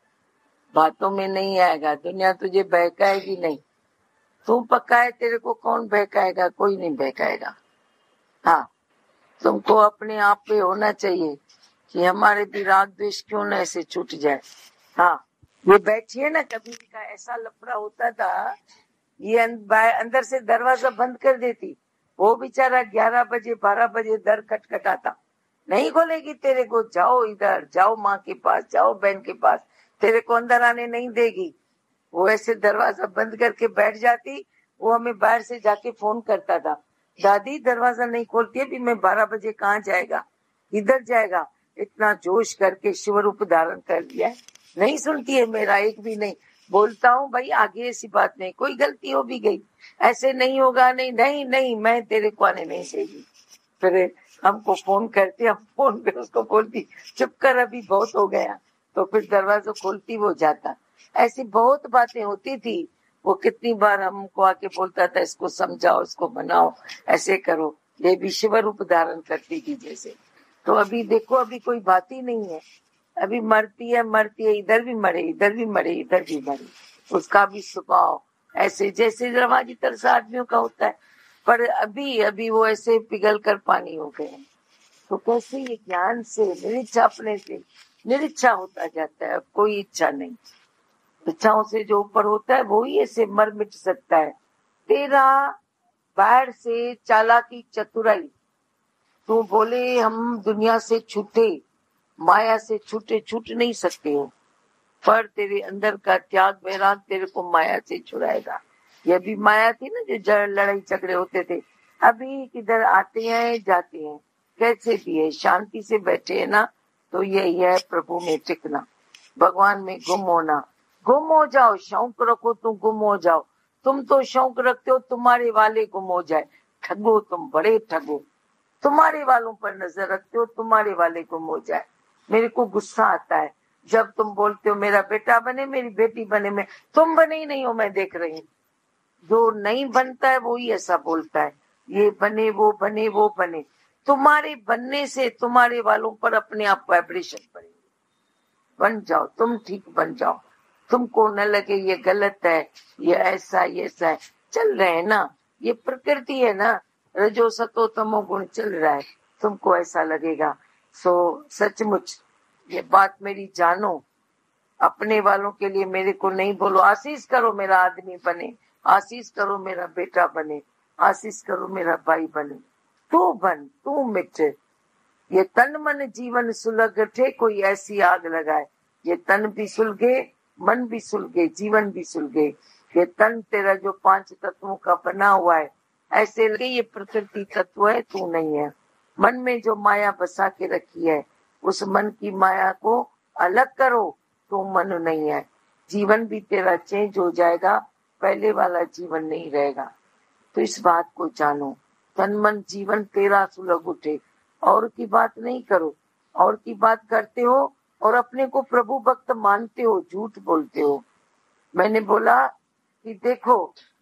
बातों में नहीं आएगा, दुनिया तुझे बहकाएगी नहीं। तू पक्का है, तेरे को कौन बहकाएगा? कोई नहीं बहकाएगा। हाँ तुमको अपने आप पे होना चाहिए कि हमारे भी राग द्वेष क्यों न ऐसे छूट जाए। हाँ ये बैठिए ना, कभी का ऐसा लफड़ा होता था, ये अंदर से दरवाजा बंद कर देती, वो बेचारा ग्यारह बजे बारह बजे दर खटखटाता, नहीं खोलेगी तेरे को, जाओ इधर, जाओ माँ के पास, जाओ बहन के पास, तेरे को अंदर आने नहीं देगी। वो ऐसे दरवाजा बंद करके बैठ जाती। वो हमें बाहर से जाके फोन करता था, दादी दरवाजा नहीं खोलती है, भी मैं बारह बजे कहाँ जाएगा, इधर जाएगा। इतना जोश करके शिव रूप धारण कर लिया, नहीं सुनती है मेरा एक भी नहीं। बोलता हूँ भाई आगे ऐसी बात नहीं, कोई गलती हो भी गई, ऐसे नहीं होगा, नहीं नहीं नहीं मैं तेरे को आने नहीं देगी। फिर हमको फोन करते, हम फोन पे उसको बोलती चुप कर अभी बहुत हो गया, तो फिर दरवाजा खोलती वो जाता। ऐसी बहुत बातें होती थी। वो कितनी बार हमको आके बोलता था इसको समझाओ, इसको बनाओ, ऐसे करो, ये भी शिव रूप धारण करती थी जैसे। तो अभी देखो अभी कोई बात ही नहीं है, अभी मरती है मरती है, इधर भी मरे इधर भी मरे इधर भी मरे, उसका भी स्वभाव ऐसे जैसे रवाजी तरस आदमियों का होता है। पर अभी अभी वो ऐसे पिघल कर पानी हो गए। तो कैसे ये ज्ञान से निरीक्षा अपने से निरीक्षा होता जाता है, अब कोई इच्छा नहीं। इच्छाओं से जो ऊपर होता है वो ही ऐसे मर मिट सकता है। तेरा बाहर से चालाकी चतुराई, तू बोले हम दुनिया से छूटे, माया से छूटे, छूट नहीं सकते हो, पर तेरे अंदर का त्याग वैराग तेरे को माया से छुड़ाएगा। ये भी माया थी ना, जो लड़ाई झगड़े होते थे, अभी किधर आते हैं जाते हैं, कैसे भी है, शांति से बैठे है ना, तो यही है प्रभु में टिकना, भगवान में गुम होना। गुम हो जाओ, शौक रखो तुम गुम हो जाओ। तुम तो शौक रखते हो तुम्हारे वाले गुम हो जाए, ठगो तुम, बड़े ठगो। तुम्हारे वालों पर नजर रखते हो, तुम्हारे वाले गुम हो जाए। मेरे को गुस्सा आता है जब तुम बोलते हो मेरा बेटा बने, मेरी बेटी बने, मैं तुम बने ही नहीं हो, मैं देख रही हूँ। जो नहीं बनता है वो ही ऐसा बोलता है, ये बने वो बने वो बने। तुम्हारे बनने से तुम्हारे वालों पर अपने आप वाइब्रेशन पड़ेगी। बन जाओ, तुम ठीक बन जाओ, तुमको न लगे ये गलत है, ये ऐसा ये ऐसा है। चल रहे हैं ना, ये प्रकृति है ना, रजो सतो तमो गुण चल रहा है, तुमको ऐसा लगेगा। सो सचमुच ये बात मेरी जानो, अपने वालों के लिए मेरे को नहीं बोलो आशीष करो मेरा आदमी बने, आशीष करो मेरा बेटा बने, आशीष करो मेरा भाई बने। तू बन, तू मिट, ये तन मन जीवन सुलग उठे, कोई ऐसी आग लगाए। ये तन भी सुलगे, मन भी सुलगे, जीवन भी सुलगे। ये तन तेरा जो पांच तत्वों का बना हुआ है, ऐसे लगे ये प्रकृति तत्व है, तू नहीं है। मन में जो माया बसा के रखी है उस मन की माया को अलग करो तो मन नहीं है। जीवन भी तेरा चेंज हो जाएगा, पहले वाला जीवन नहीं रहेगा। तो इस बात को जानो, तन मन जीवन तेरा सुलग उठे। और की बात नहीं करो, और की बात करते हो और अपने को प्रभु भक्त मानते हो, झूठ बोलते हो। मैंने बोला कि देखो,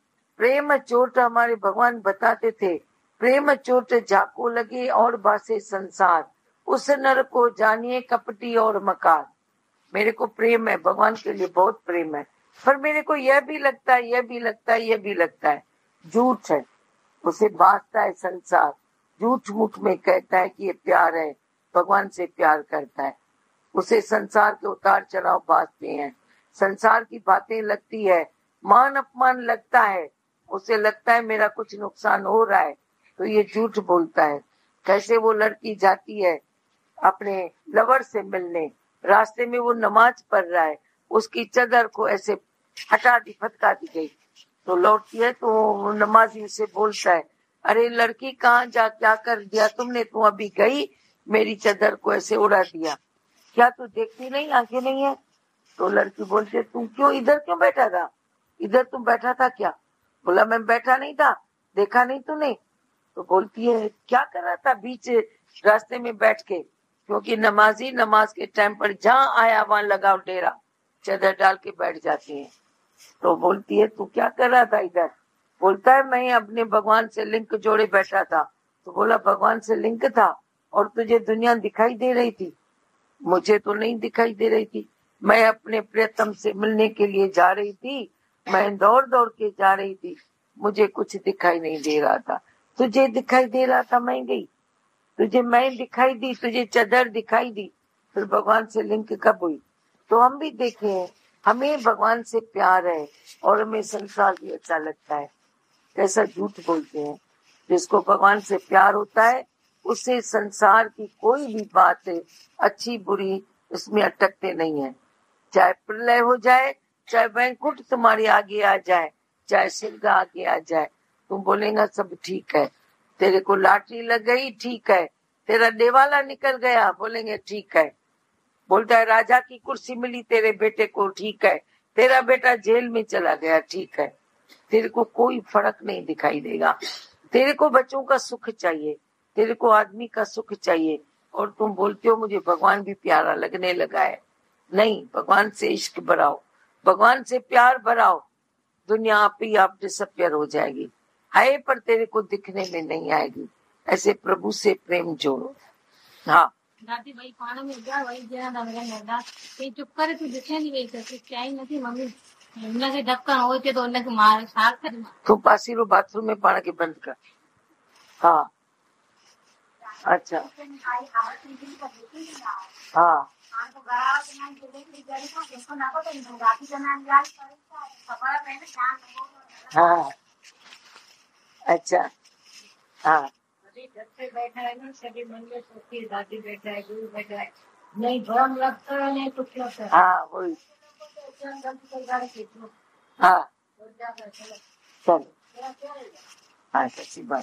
प्रेम चोट हमारे भगवान बताते थे, प्रेम चोट जाको लगे और बासे संसार, उस नर को जानिए कपटी और मकार। मेरे को प्रेम है, भगवान के लिए बहुत प्रेम है, पर मेरे को यह भी लगता है, यह भी लगता है, यह भी लगता है, झूठ है। उसे बांटता है संसार, झूठ मूठ में कहता है कि ये प्यार है, भगवान से प्यार करता है। उसे संसार के उतार चढ़ाव बांटते हैं, संसार की बातें लगती है, मान अपमान लगता है, उसे लगता है मेरा कुछ नुकसान हो रहा है, तो ये झूठ बोलता है। कैसे वो लड़की जाती है अपने लवर से मिलने, रास्ते में वो नमाज पढ़ रहा है, उसकी चादर को ऐसे हटा दी, फटका दी गई, तो लौटती है तो नमाजी से बोलता है, अरे लड़की कहाँ जा, क्या कर दिया तुमने, तू अभी गई मेरी चादर को ऐसे उड़ा दिया, क्या तू देखती नहीं, आंखें नहीं है? तो लड़की बोलती है, तुम क्यों इधर क्यों बैठा था, इधर तुम बैठा था क्या? बोला मैं बैठा नहीं था, देखा नहीं तूने? तो बोलती है क्या कर रहा था बीच रास्ते में बैठ के, क्योंकि नमाजी नमाज के टाइम पर जहाँ आया वहां लगाओ डेरा, चादर डाल के बैठ जाती है। तो बोलती है तू क्या कर रहा था इधर? बोलता है मैं अपने भगवान से लिंक जोड़े बैठा था। तो बोला भगवान से लिंक था और तुझे दुनिया दिखाई दे रही थी? मुझे तो नहीं दिखाई दे रही थी, मैं अपने प्रियतम से मिलने के लिए जा रही थी, मैं दौड़ दौड़ के जा रही थी, मुझे कुछ दिखाई नहीं दे रहा था। तुझे दिखाई दे रहा था, मैं गई, तुझे मैं दिखाई दी, तुझे चादर दिखाई दी, फिर भगवान से लिंक कब हुई? तो हम भी देखें, हमें भगवान से प्यार है और हमें संसार भी अच्छा लगता है। कैसा झूठ बोलते हैं। जिसको भगवान से प्यार होता है उससे संसार की कोई भी बात अच्छी बुरी उसमें अटकते नहीं है। चाहे प्रलय हो जाए, चाहे वैकुंठ तुम्हारे आगे आ जाए, चाहे स्वर्ग आगे आ जाए, तुम बोलेगा सब ठीक है। तेरे को लॉटरी लग गई, ठीक है। तेरा देवाला निकल गया, बोलेंगे ठीक है। बोलता है राजा की कुर्सी मिली तेरे बेटे को, ठीक है। तेरा बेटा जेल में चला गया, ठीक है। तेरे को कोई फर्क नहीं दिखाई देगा। तेरे को बच्चों का सुख चाहिए, तेरे को आदमी का सुख चाहिए, और तुम बोलते हो मुझे भगवान भी प्यारा लगने लगा है। नहीं, भगवान से इश्क बढ़ाओ, भगवान से प्यार बढ़ाओ, दुनिया आप ही आप डिसअपियर हो जाएगी, है पर तेरे को दिखने में नहीं आएगी। ऐसे प्रभु से प्रेम जोड़ो। हाँ दादी भाई पानी में जा वही जना दा मेरा नदा ये चुप करे तू दिखे नहीं गई तो क्या ही नहीं मम्मी हमने से धक्का हो के तो उन्हें के मार साथ कर तू पासी रो बाथरूम में पानी के बंद कर। हाँ अच्छा हाँ हाँ अच्छा हाँ घर पे बैठा है ना, सभी मन में सोचती है दादी बैठा है, गुरु बैठा है, नहीं भ्रम लगता है नहीं कुछ लगता है। हाँ वही हाँ चल हाँ सच्ची बात।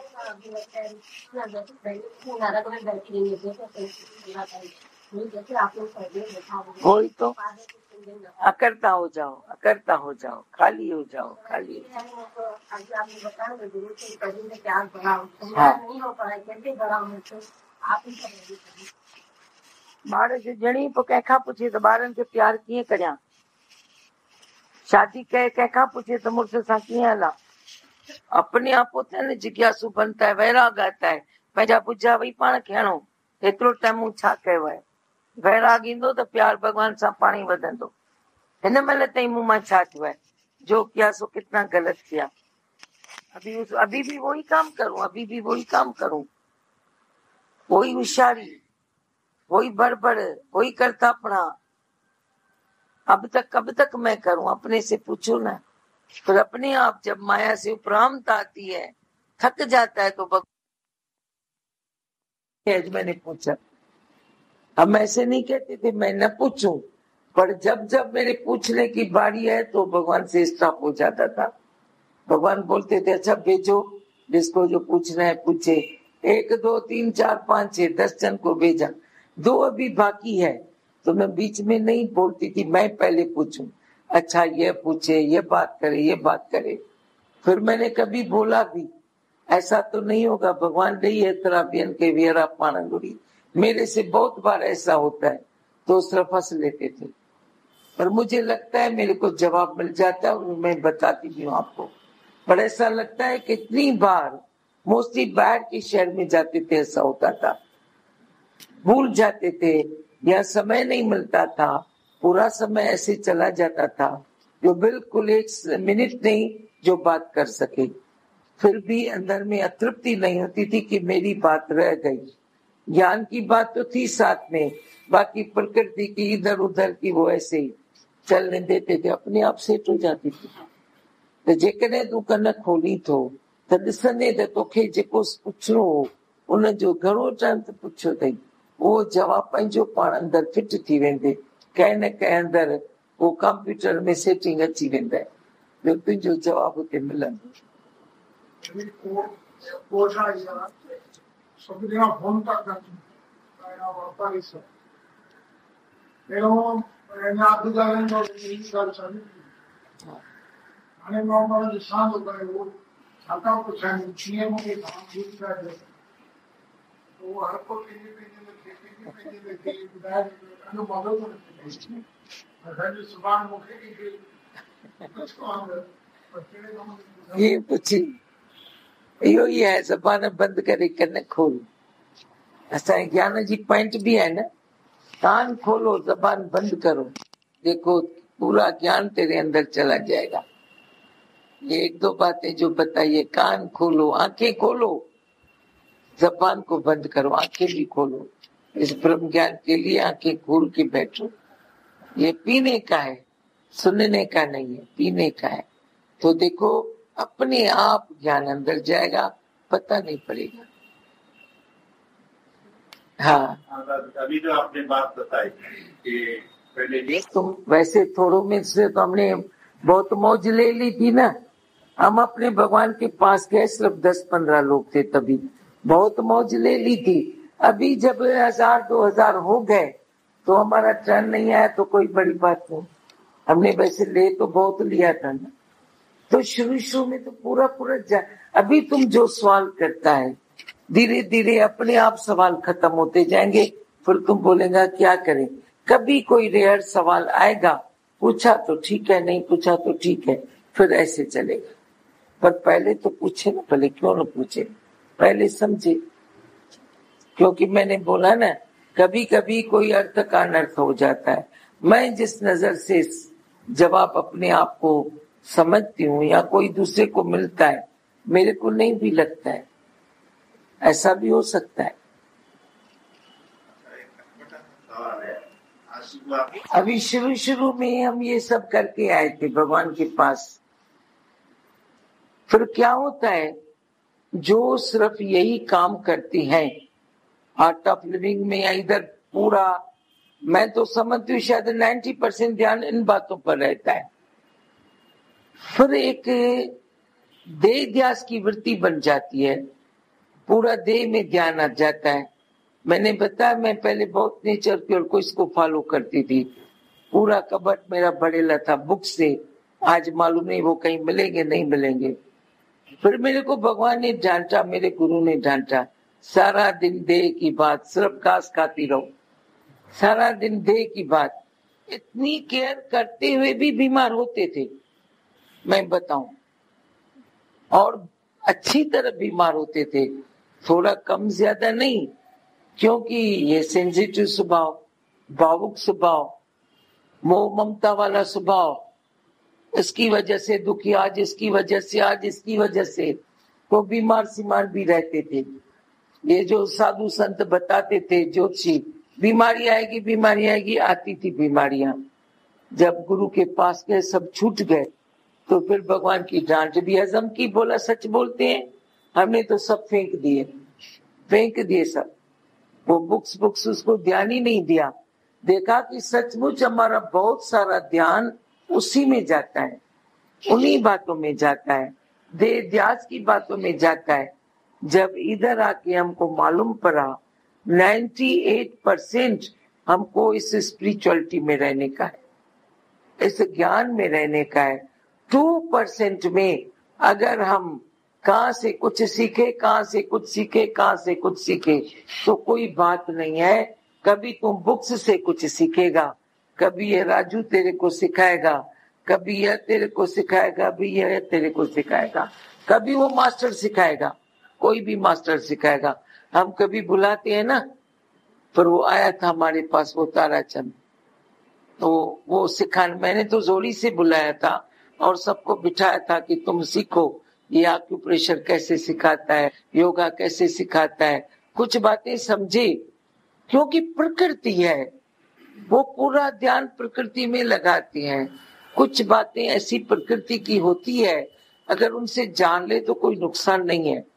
वही तो अकर्ता हो जाओ, अकर्ता हो जाओ, खाली हो जाओ, खाली हो बार जो जणी पोइ कंहिंखां पुछे त ॿारनि खे प्यार कीअं करियां, शादी कहे कंहिंखां पुछे त मुड़ुस सां कीअं हलां। अपने आप होता है न, जिज्ञासु बनता है, वैराग आता है, पंहिंजा बुझा वही पाण खे हणो। एतिरो टाइम मूं छा कयो आहे, वैराग ईंदो त प्यार भगवान सां पाणी वधंदो। हिन महिल ताईं मूं मां छा थियो है, जो किया सो कितना गलत किया। अभी उस अभी भी वही काम करूं, अभी भी वही काम करूं, वही होशियारी, वही बड़बड़, वही करतापना। अब तक कब तक मैं करूं, अपने से पूछो ना। फिर अपने आप जब माया से उपरांत आती है, थक जाता है, तो भगवान मैंने पूछा। अब मैं ऐसे नहीं कहती थी मैं न पूछूं, पर जब जब मेरे पूछने की बारी है तो भगवान से स्टॉप हो जाता था। भगवान बोलते थे अच्छा भेजो, जिसको जो पूछना है पूछे, एक दो तीन चार पाँच छह दस जन को भेजा, दो अभी बाकी है। तो मैं बीच में नहीं बोलती थी, मैं पहले पूछूं, अच्छा ये पूछे, ये बात करे, ये बात करे। फिर मैंने कभी बोला भी ऐसा तो नहीं होगा, भगवान नहीं है तराबियन के वीरा पानंगुड़ी। मेरे से बहुत बार ऐसा होता है तो सिर्फ हंस लेते थे, पर मुझे लगता है मेरे को जवाब मिल जाता है और मैं बताती भी हूँ आपको। पर ऐसा लगता है कितनी बार मोस्टली बाहर के शहर में जाते थे ऐसा होता था, भूल जाते थे या समय नहीं मिलता था, पूरा समय ऐसे चला जाता था जो बिल्कुल एक मिनट नहीं जो बात कर सके। फिर भी अंदर में अतृप्ति नहीं होती थी कि मेरी बात रह गई। ज्ञान की बात तो थी साथ में, बाकी प्रकृति की इधर उधर की वो ऐसे ही चलने देते थे, अपने आप सेट हो जाती थी। तो जेकॾहिं तूं कन खोली थो त ॾिसंदे त तोखे जेको पुछणो हो उन जो घणो टाइम त पुछियो अथई, उहो जवाब पंहिंजो पाण अंदर फिट थी वेंदे, कंहिं न कंहिं अंदर वो कंप्यूटर में सेटिंग अची वेंदा है, जो तुंहिंजो जवाब हुते मिलंदो। ये पूछी इहो ई आहे, ज़बान बंदि करे कन खोल। असांजे ज्ञान जी पॉइंट भी है ना, कान खोलो जबान बंद करो, देखो पूरा ज्ञान तेरे अंदर चला जाएगा। ये एक दो बातें जो बताइए, कान खोलो, आंखें खोलो, जबान को बंद करो, आंखें भी खोलो। इस ब्रह्म ज्ञान के लिए आंखें खोल के बैठो। ये पीने का है, सुनने का नहीं है, पीने का है। तो देखो अपने आप ज्ञान अंदर जाएगा, पता नहीं पड़ेगा। हाँ, अभी जो आपने बात बताई कि पहले तो वैसे थोड़ों में से तो हमने बहुत मौज ले ली थी ना। हम अपने भगवान के पास गए, सिर्फ दस पंद्रह लोग थे, तभी बहुत मौज ले ली थी। अभी जब हजार दो हजार हो गए तो हमारा टर्न नहीं आया तो कोई बड़ी बात नहीं। हमने वैसे ले तो बहुत लिया था ना, तो शुरू शुरू में तो पूरा पूरा जा। अभी तुम जो सवाल करता है धीरे धीरे अपने आप सवाल खत्म होते जाएंगे, फिर तुम बोलेगा क्या करें। कभी कोई रेयर सवाल आएगा, पूछा तो ठीक है, नहीं पूछा तो ठीक है, फिर ऐसे चलेगा। पर पहले तो पूछे ना, पहले क्यों ना पूछे, पहले समझे। क्योंकि मैंने बोला ना, कभी कभी कोई अर्थ का अनर्थ हो जाता है। मैं जिस नजर से जवाब अपने आप को समझती हूँ या कोई दूसरे को मिलता है, मेरे को नहीं भी लगता है, ऐसा भी हो सकता है। अभी शुरू शुरू में हम ये सब करके आए थे भगवान के पास। फिर क्या होता है, जो सिर्फ यही काम करती हैं आर्ट ऑफ लिविंग में या इधर पूरा, मैं तो समझती हूँ शायद नब्बे परसेंट ध्यान इन बातों पर रहता है। फिर एक देह ध्यास की वृत्ति बन जाती है, पूरा देह में ध्यान आ जाता है। मैंने बताया मैं पहले बहुत नेचर की और को इसको फॉलो करती थी, पूरा कबट मेरा भरेला था बुक से। आज मालूम नहीं वो कहीं मिलेंगे नहीं मिलेंगे। फिर मेरे को भगवान ने डांटा, मेरे गुरु ने डांटा, सारा दिन देह की बात, सिर्फ घास खाती रहो, सारा दिन देह की बात। इतनी केयर करते हुए भी बीमार होते थे, मैं बताऊं, और अच्छी तरह बीमार होते थे, थोड़ा कम ज्यादा नहीं। क्योंकि ये सेंसिटिव स्वभाव, भावुक स्वभाव, मोह ममता वाला स्वभाव, इसकी वजह से दुखी, आज इसकी वजह से, आज इसकी वजह से, तो बीमार सीमार भी रहते थे। ये जो साधु संत बताते थे ज्योतिषी, बीमारी आएगी बीमारी आएगी, आती थी बीमारियां। जब गुरु के पास गए सब छूट गए, तो फिर भगवान की डांट भी हजम की, बोला सच बोलते हैं, हमने तो सब फेंक दिए, फेंक दिए सब। वो बुक्स बुक्स उसको ध्यान ही नहीं दिया। देखा कि सचमुच हमारा बहुत सारा ध्यान उसी में जाता है, उन्हीं बातों में जाता है, देह ध्यास की बातों में जाता है। जब इधर आके हमको मालूम पड़ा अट्ठानवे परसेंट हमको इस स्पिरिचुअलिटी में रहने का है, इस ज्ञान में रहने का है। टू परसेंट में अगर हम कहाँ से कुछ सीखे, कहाँ से कुछ सीखे, कहाँ से कुछ सीखे, तो कोई बात नहीं है। कभी तुम बुक्स से कुछ सीखेगा, कभी ये राजू तेरे को सिखाएगा, कभी यह तेरे को सिखाएगा, कभी यह तेरे को सिखाएगा, कभी वो मास्टर सिखाएगा, कोई भी मास्टर सिखाएगा। हम कभी बुलाते हैं ना, पर वो आया था हमारे पास, वो ताराचंद, तो वो सिखाने, मैंने तो जोड़ी से बुलाया था और सबको बिठाया था कि तुम सीखो, ये आक्यूप्रेशर कैसे सिखाता है, योगा कैसे सिखाता है, कुछ बातें समझे, क्योंकि प्रकृति है, वो पूरा ध्यान प्रकृति में लगाते हैं। कुछ बातें ऐसी प्रकृति की होती है, अगर उनसे जान ले तो कोई नुकसान नहीं है।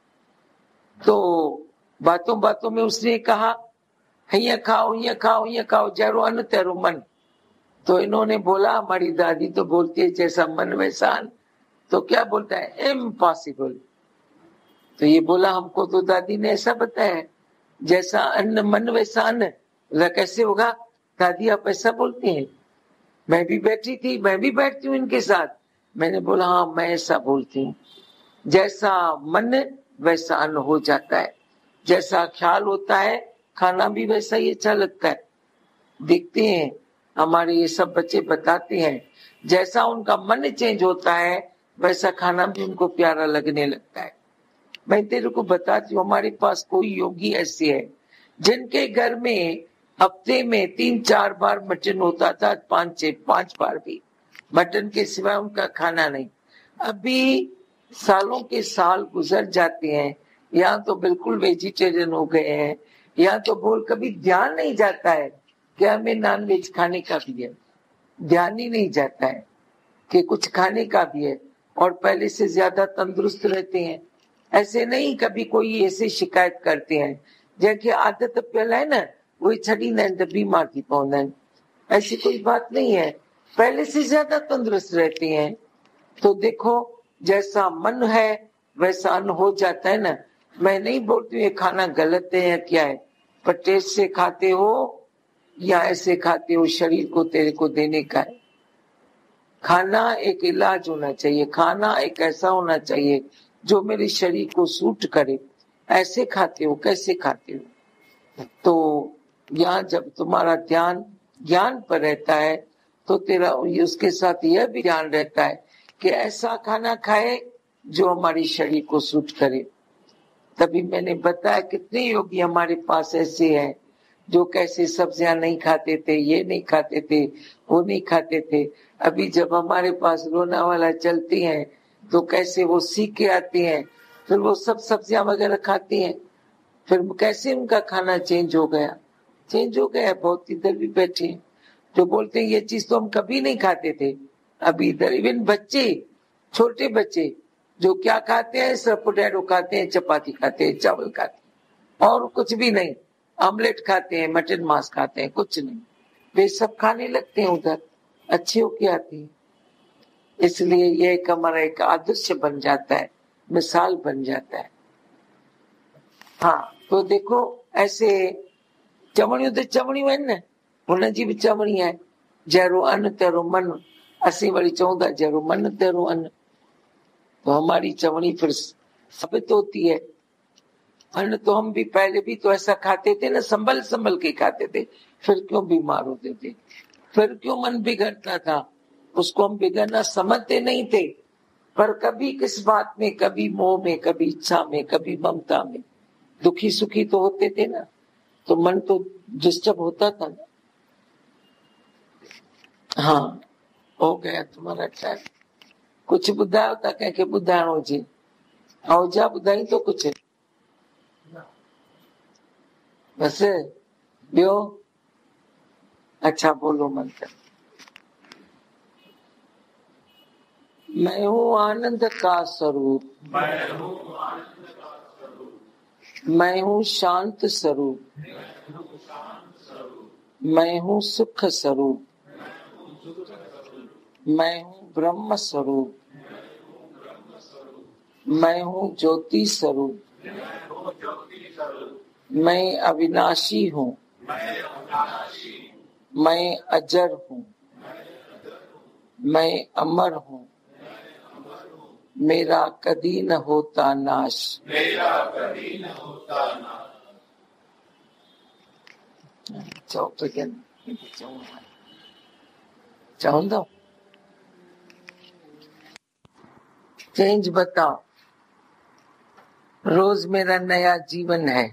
तो बातों बातों में उसने कहा ये खाओ, ये खाओ, ये खाओ, जैरो अन्न तेरो मन। तो इन्होंने बोला, हमारी दादी तो बोलती है जैसा मन वैसा अन्न, तो क्या बोलता है, इम्पॉसिबल। तो ये बोला, हमको तो दादी ने ऐसा बताया, जैसा अन्न मन वैसा अन्न, कैसे होगा दादी, आप ऐसा बोलती हैं? मैं भी बैठी थी, मैं भी बैठती हूँ इनके साथ। मैंने बोला हाँ, मैं ऐसा बोलती हूँ, जैसा मन वैसा अन्न हो जाता है, जैसा ख्याल होता है खाना भी वैसा ही अच्छा लगता है। देखते हैं हमारे ये सब बच्चे बताते हैं, जैसा उनका मन चेंज होता है वैसा खाना भी उनको प्यारा लगने लगता है। मैं तेरे को बताती हूँ, हमारे पास कोई योगी ऐसे है जिनके घर में हफ्ते में तीन चार बार मटन होता था, पांच छह पांच बार भी, मटन के सिवाय उनका खाना नहीं। अभी सालों के साल गुजर जाते हैं, यहाँ तो बिल्कुल वेजिटेरियन हो गए हैं, यहाँ तो बोल कभी ध्यान नहीं जाता है कि हमें नॉन वेज खाने का भी है, ध्यान ही नहीं जाता है कि कुछ खाने का भी है, और पहले से ज्यादा तंदुरुस्त रहते हैं। ऐसे नहीं कभी कोई ऐसे शिकायत करते हैं जैसे आदत पहला है ना वही छड़ी न बीमार थी पौधन, ऐसी कोई बात नहीं है, पहले से ज्यादा तंदुरुस्त रहते हैं। तो देखो जैसा मन है वैसा अन्न हो जाता है ना। मैं नहीं बोलती हूँ ये खाना गलत है या क्या है, पर टेस्ट से खाते हो या ऐसे खाते हो, शरीर को तेरे को देने का है। खाना एक इलाज होना चाहिए, खाना एक ऐसा होना चाहिए जो मेरे शरीर को सूट करे। ऐसे खाते हो, कैसे खाते हो? तो यहाँ जब तुम्हारा ध्यान ज्ञान पर रहता है तो तेरा उसके साथ यह भी ध्यान रहता है कि ऐसा खाना खाए जो हमारी शरीर को सूट करे। तभी मैंने बताया कितने योगी हमारे पास ऐसे हैं जो कैसे सब्जियां नहीं खाते थे, ये नहीं खाते थे, वो नहीं खाते थे। अभी जब हमारे पास लोनावाला चलती हैं तो कैसे वो सीख के आती हैं, फिर वो सब सब्जियां वगैरह खाती हैं, फिर कैसे उनका खाना चेंज हो गया, चेंज हो गया। बहुत इधर भी बैठे हैं जो बोलते हैं ये चीज तो हम कभी नहीं खाते थे। अभी इधर इवन बच्चे, छोटे बच्चे जो क्या खाते हैं, सब पोटैटो खाते हैं, चपाती खाते हैं, चावल खाते हैं और कुछ भी नहीं, ऑमलेट खाते हैं, मटन मांस खाते हैं, कुछ नहीं, वे सब खाने लगते हैं उधर, अच्छे होके आती है। इसलिए ये एक हमारा एक आदर्श बन जाता है, मिसाल बन जाता है। हाँ तो देखो ऐसे चवणियों तो चवणियों है न, हुन जी भी चवणी है, जहिड़ो अन्न तहिड़ो मन, असीं वरी चऊं था जहिड़ो मन तहिड़ो अन्न। तो हमारी चवणी फिर साबित होती है। अन्न तो हम भी पहले भी तो ऐसा खाते थे ना, संभल संभल के खाते थे, फिर क्यों बीमार होते थे, फिर क्यों मन बिगड़ता था, उसको हम बिगड़ना समझते नहीं थे। पर कभी किस बात में, कभी मोह में, कभी इच्छा में, कभी ममता में दुखी सुखी तो होते थे ना, तो मन तो डिस्टर्ब होता था ना। हाँ हो गया तुम्हारा टाइम। कुछ ॿुधायो था कंहिंखे ॿुधाइणो हुजे, आहुजा ॿुधाई तो कुछ बस ॿियो? अच्छा बोलो मंत्र। मैं हूँ आनंद का स्वरूप, मैं हूँ शांत स्वरूप, मैं हूँ सुख स्वरूप, मैं हूँ ब्रह्म स्वरूप, मैं हूँ ज्योति स्वरूप, मैं अविनाशी हूँ, मैं अजर हूँ, मैं अमर हूँ, मेरा कदी न होता नाश। मेरा कभी न होता नाश। चाहो तो क्या चाहूँ दो चेंज बताओ। रोज मेरा नया जीवन है,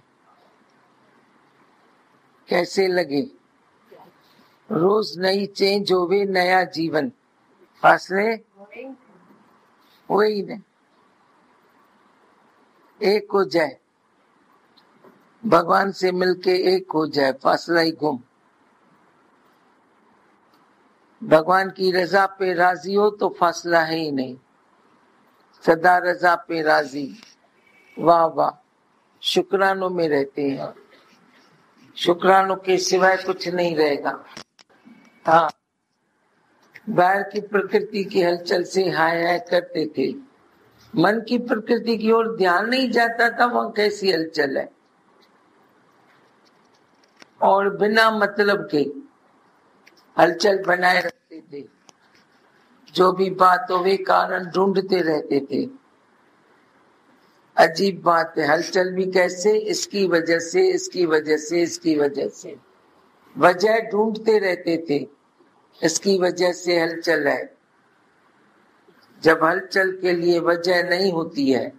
कैसे लगे? रोज नई चेंज होवे, नया जीवन फासले वही ने एक हो जाए, भगवान से मिलके एक हो जाए, फासला ही गुम। भगवान की रजा पे राजी हो तो फासला है ही नहीं, सदा रजा पे राजी। वाह वाह, शुक्रानों में रहते हैं, शुक्रानों के सिवाय कुछ नहीं रहेगा। हाँ, बाहर की प्रकृति की हलचल से हाय हाय करते थे, मन की प्रकृति की ओर ध्यान नहीं जाता था, वहां कैसी हलचल है। और बिना मतलब के हलचल बनाए रखते थे, जो भी बात हो वे कारण ढूंढते रहते थे। अजीब बात है, हलचल भी कैसे? इसकी वजह से, इसकी वजह से, इसकी वजह से, वजह ढूंढते रहते थे, इसकी वजह से हलचल है। जब हलचल के लिए वजह नहीं होती है,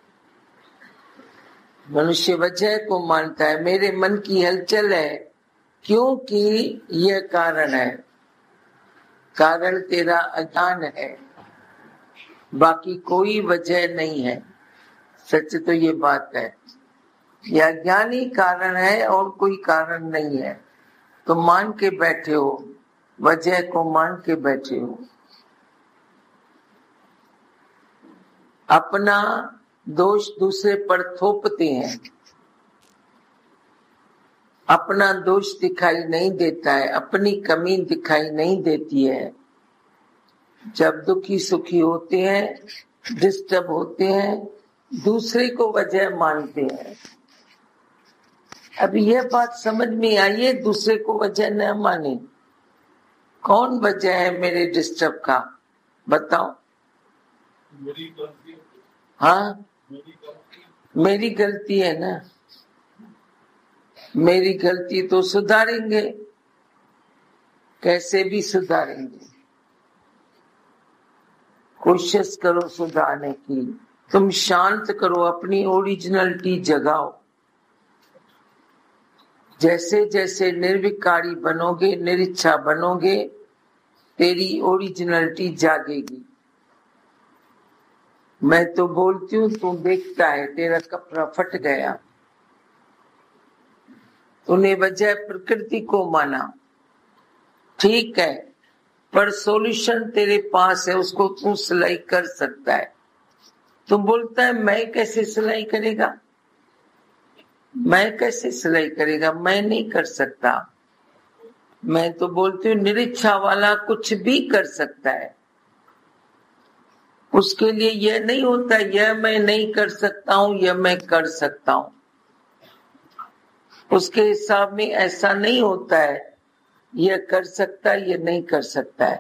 मनुष्य वजह को मानता है, मेरे मन की हलचल है क्योंकि यह कारण है। कारण तेरा अज्ञान है, बाकी कोई वजह नहीं है। सच तो ये बात है, यह अज्ञान ही कारण है और कोई कारण नहीं है। तो मान के बैठे हो, वजह को मान के बैठे हो। अपना दोष दूसरे पर थोपते हैं, अपना दोष दिखाई नहीं देता है, अपनी कमी दिखाई नहीं देती है। जब दुखी सुखी होते हैं, डिस्टर्ब होते हैं, दूसरे को वजह मानते हैं। अब यह बात समझ में आई है, दूसरे को वजह न माने। कौन वजह है मेरे डिस्टर्ब का? बताओ। मेरी गलती। हाँ, मेरी गलती, मेरी गलती है ना, मेरी गलती तो सुधारेंगे, कैसे भी सुधारेंगे। कोशिश करो सुधारने की, तुम शांत करो, अपनी ओरिजिनलिटी जगाओ। जैसे जैसे निर्विकारी बनोगे, निरिच्छा बनोगे, तेरी ओरिजिनलिटी जागेगी। मैं तो बोलती हूँ, तू देखता है, तेरा कपड़ा फट गया, तूने वजह प्रकृति को माना, ठीक है, पर सॉल्यूशन तेरे पास है, उसको तू सिलाई कर सकता है। तू बोलता है मैं कैसे सिलाई करेगा, मैं कैसे सिलाई करेगा, मैं नहीं कर सकता। मैं तो बोलती हूँ निरीक्षा वाला कुछ भी कर सकता है। उसके लिए यह नहीं होता यह मैं नहीं कर सकता हूँ, यह मैं कर सकता हूँ। उसके हिसाब में ऐसा नहीं होता है यह कर सकता है, यह नहीं कर सकता है।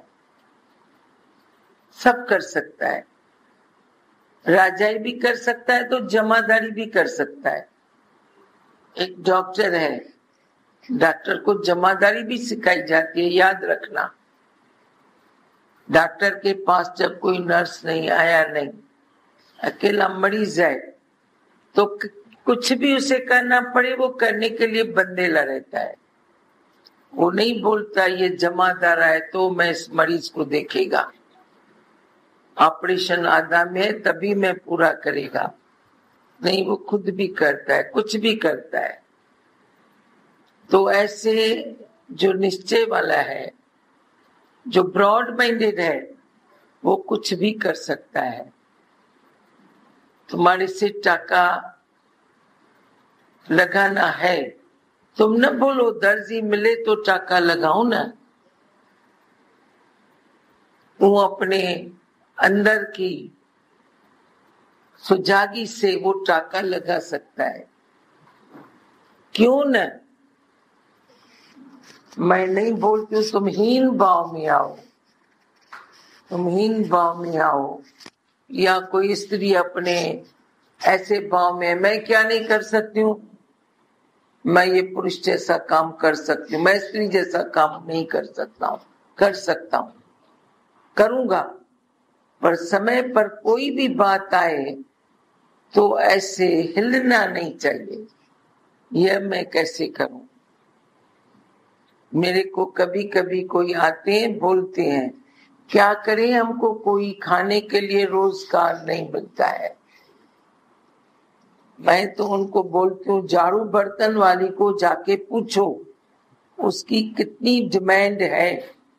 सब कर सकता है, राजाई भी कर सकता है तो जमादारी भी कर सकता है। एक डॉक्टर है, डॉक्टर को जमादारी भी सिखाई जाती है, याद रखना। डॉक्टर के पास जब कोई नर्स नहीं आया, नहीं, अकेला मरीज है, तो कुछ भी उसे करना पड़े वो करने के लिए बंदेला रहता है। वो नहीं बोलता ये जमादार है तो मैं इस मरीज को देखेगा, ऑपरेशन आधा में तभी मैं पूरा करेगा। नहीं, वो खुद भी करता है, कुछ भी करता है। तो ऐसे जो निश्चय वाला है, जो ब्रॉड माइंडेड है, वो कुछ भी कर सकता है। तुम्हारे से टाका लगाना है, तुम न बोलो दर्जी मिले तो टाका लगाओ ना। वो अपने अंदर की सुजागी से वो टाका लगा सकता है, क्यों न? मैं नहीं बोलती हूँ तुम हीन भाव में आओ, तुम हीन भाव में आओ, या कोई स्त्री अपने ऐसे भाव में, मैं क्या नहीं कर सकती हूँ, मैं ये पुरुष जैसा काम कर सकती हूँ, मैं स्त्री जैसा काम नहीं कर सकता हूँ, कर सकता हूँ, करूंगा, पर समय पर कोई भी बात आए तो ऐसे हिलना नहीं चाहिए। यह मैं कैसे करूं? मेरे को कभी कभी कोई आते हैं, बोलते हैं क्या करें, हमको कोई खाने के लिए रोजगार नहीं मिलता है। मैं तो उनको बोलती हूँ झाड़ू बर्तन वाली को जाके पूछो उसकी कितनी डिमांड है,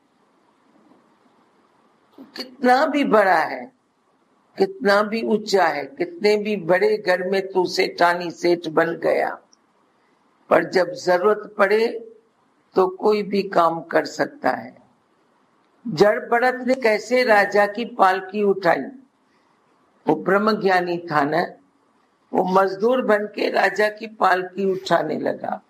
कितना भी बड़ा है, कितना भी ऊंचा है, कितने भी बड़े घर में तू सेठानी सेठ बन गया, पर जब जरूरत पड़े तो कोई भी काम कर सकता है। जड़ बढ़त ने कैसे राजा की पालकी उठाई, वो ब्रह्म ज्ञानी था ना, वो मजदूर बन के राजा की पालकी उठाने लगा।